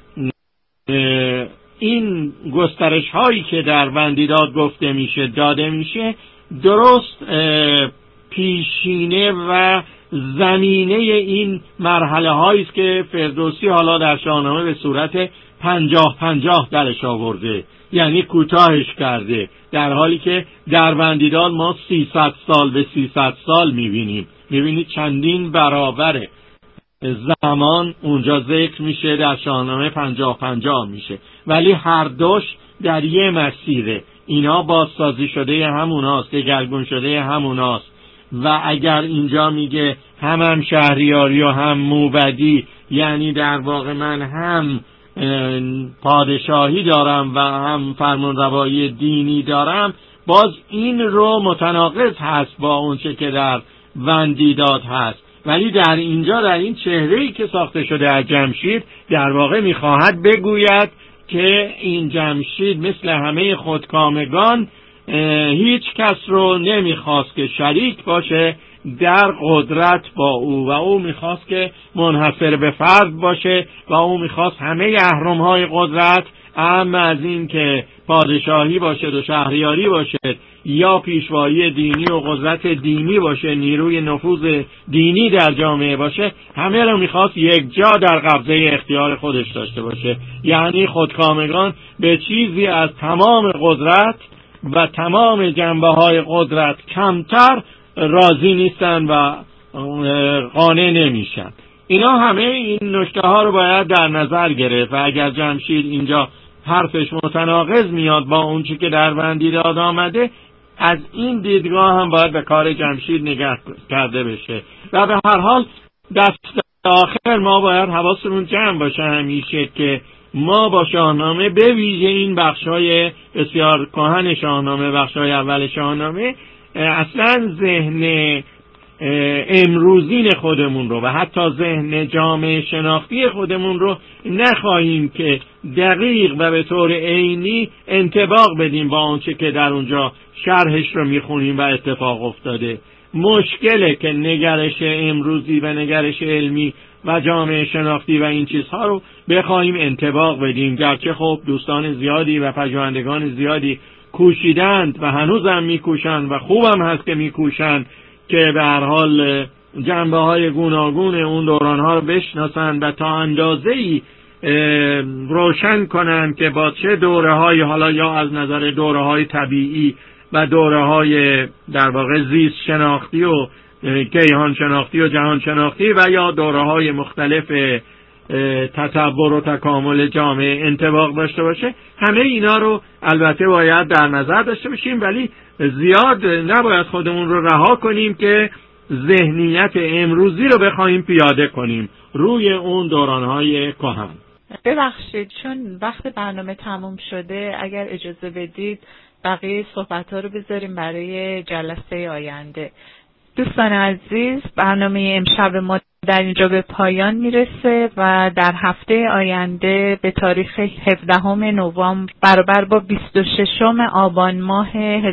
این گسترش هایی که در وندیداد گفته میشه، داده میشه، درست پیشینه و زمینه این مرحله هایی است که فردوسی حالا در شاهنامه به صورت 50-50 درش آورده، یعنی کوتاهش کرده، در حالی که در وندیداد ما 300 سال به 300 سال میبینیم. میبینید چندین برابره زمان اونجا ذکر میشه، در شاهنامه 50-50 میشه، ولی هر دوش در یه مسیره. اینا بازسازی شده هموناست، دگرگون شده هموناست و اگر اینجا میگه هم شهریاری و هم موبدی، یعنی در واقع من هم پادشاهی دارم و هم فرمانروایی دینی دارم، باز این رو متناقض هست با اون چه که در وندیداد هست. ولی در اینجا در این چهره‌ای که ساخته شده از جمشید در واقع میخواهد بگوید که این جمشید مثل همه خودکامگان هیچ کس رو نمیخواست که شریک باشه در قدرت با او و او میخواست که منحصر به فرد باشه و او میخواست همه اهرم‌های قدرت اما از این که پادشاهی باشد و شهریاری باشد یا پیشوایی دینی و قدرت دینی باشه، نیروی نفوذ دینی در جامعه باشه، همه رو میخواست یک جا در قبضه اختیار خودش داشته باشه. یعنی خودکامگان به چیزی از تمام قدرت و تمام جنبه‌های قدرت کمتر راضی نیستن و قانع نمیشن. اینا همه این نکته ها رو باید در نظر گرفت و اگر جمشید اینجا حرفش متناقض میاد با اون چی که در بندیداد آمده، از این دیدگاه هم باید به کار جمشید نگاه کرده بشه و به هر حال دست آخر ما باید حواسمون جمع باشه همیشه که ما با شاهنامه به ویژه این بخشای بسیار کهن شاهنامه، بخشای اول شاهنامه، اصلا ذهن امروزین خودمون رو و حتی ذهن جامعه شناختی خودمون رو نخواهیم که دقیق و به طور عینی انطباق بدیم با آنچه که در اونجا شرحش رو میخونیم و اتفاق افتاده. مشکله که نگرش امروزی و نگرش علمی و جامعه شناختی و این چیزها رو بخواهیم انطباق بدیم، گرچه خب دوستان زیادی و پژوهندگان زیادی کوشیدند و هنوزم میکوشند و خوبم هست که میکوشند که به هر حال جنبه‌های گوناگون اون دوران‌ها رو بشناسن و تا اندازه‌ای روشن کنن که با چه دوره‌های، حالا یا از نظر دوره‌های طبیعی و دوره‌های در واقع زیست شناختی و کیهان شناختی و جهان شناختی و یا دوره‌های مختلف تطور و تکامل جامعه انطباق داشته باشه، همه اینا رو البته باید در نظر داشته باشیم، ولی زیاد نباید خودمون رو رها کنیم که ذهنیت امروزی رو بخوایم پیاده کنیم روی اون دوران‌های کهن. ببخشید چون وقت برنامه تموم شده، اگر اجازه بدید بقیه صحبت‌ها رو بذاریم برای جلسه آینده. دوستان عزیز، برنامه امشب ما در اینجا به پایان میرسه و در هفته آینده به تاریخ 17 نوامبر برابر با 26 آبان ماه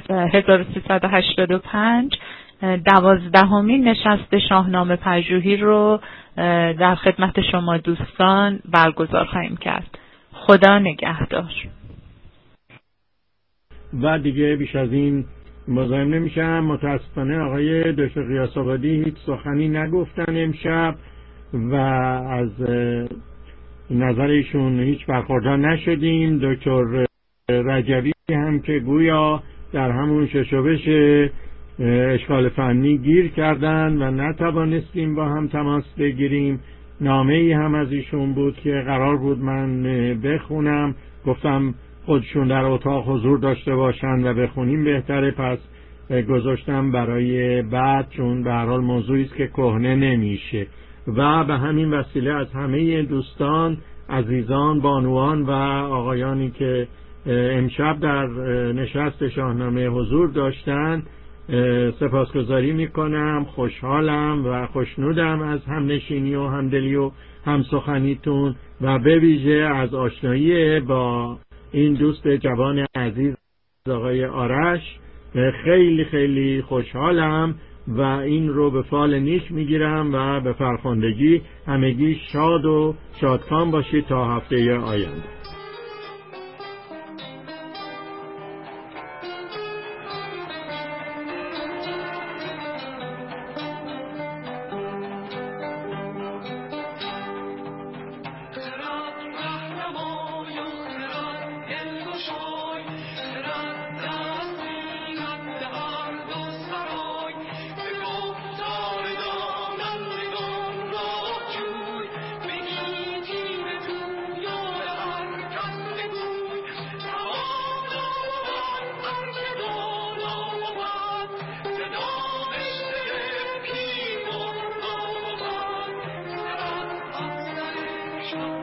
1385 12مین نشست شاهنامه پژوهی رو در خدمت شما دوستان برگزار خواهیم کرد. خدا نگهدار. و دیگه بیش از این مزاحم نمیشم. متاسفانه آقای دکتر غیاث‌آبادی هیچ سخنی نگفتن امشب و از نظر ایشون هیچ برخوردار نشدیم. دکتر رجبی هم که گویا در همون ششوبش اشکال فنی گیر کردن و نتوانستیم با هم تماس بگیریم. نامه‌ای هم از ایشون بود که قرار بود من بخونم، گفتم خودشون در اتاق حضور داشته باشن و بخونیم بهتره، پس گذاشتم برای بعد، چون به هر حال موضوعی است که کهنه نمیشه. و به همین وسیله از همه دوستان عزیزان، بانوان و آقایانی که امشب در نشست شاهنامه حضور داشتن سپاسگزاری میکنم. خوشحالم و خوشنودم از همنشینی و همدلی و همسخنیتون و به ویژه از آشنایی با این دوست جوان عزیز آقای آرش. خیلی خیلی خوشحالم و این رو به فال نیک میگیرم و به فرخندگی. همگی شاد و شادکام باشید تا هفته آینده. Sure.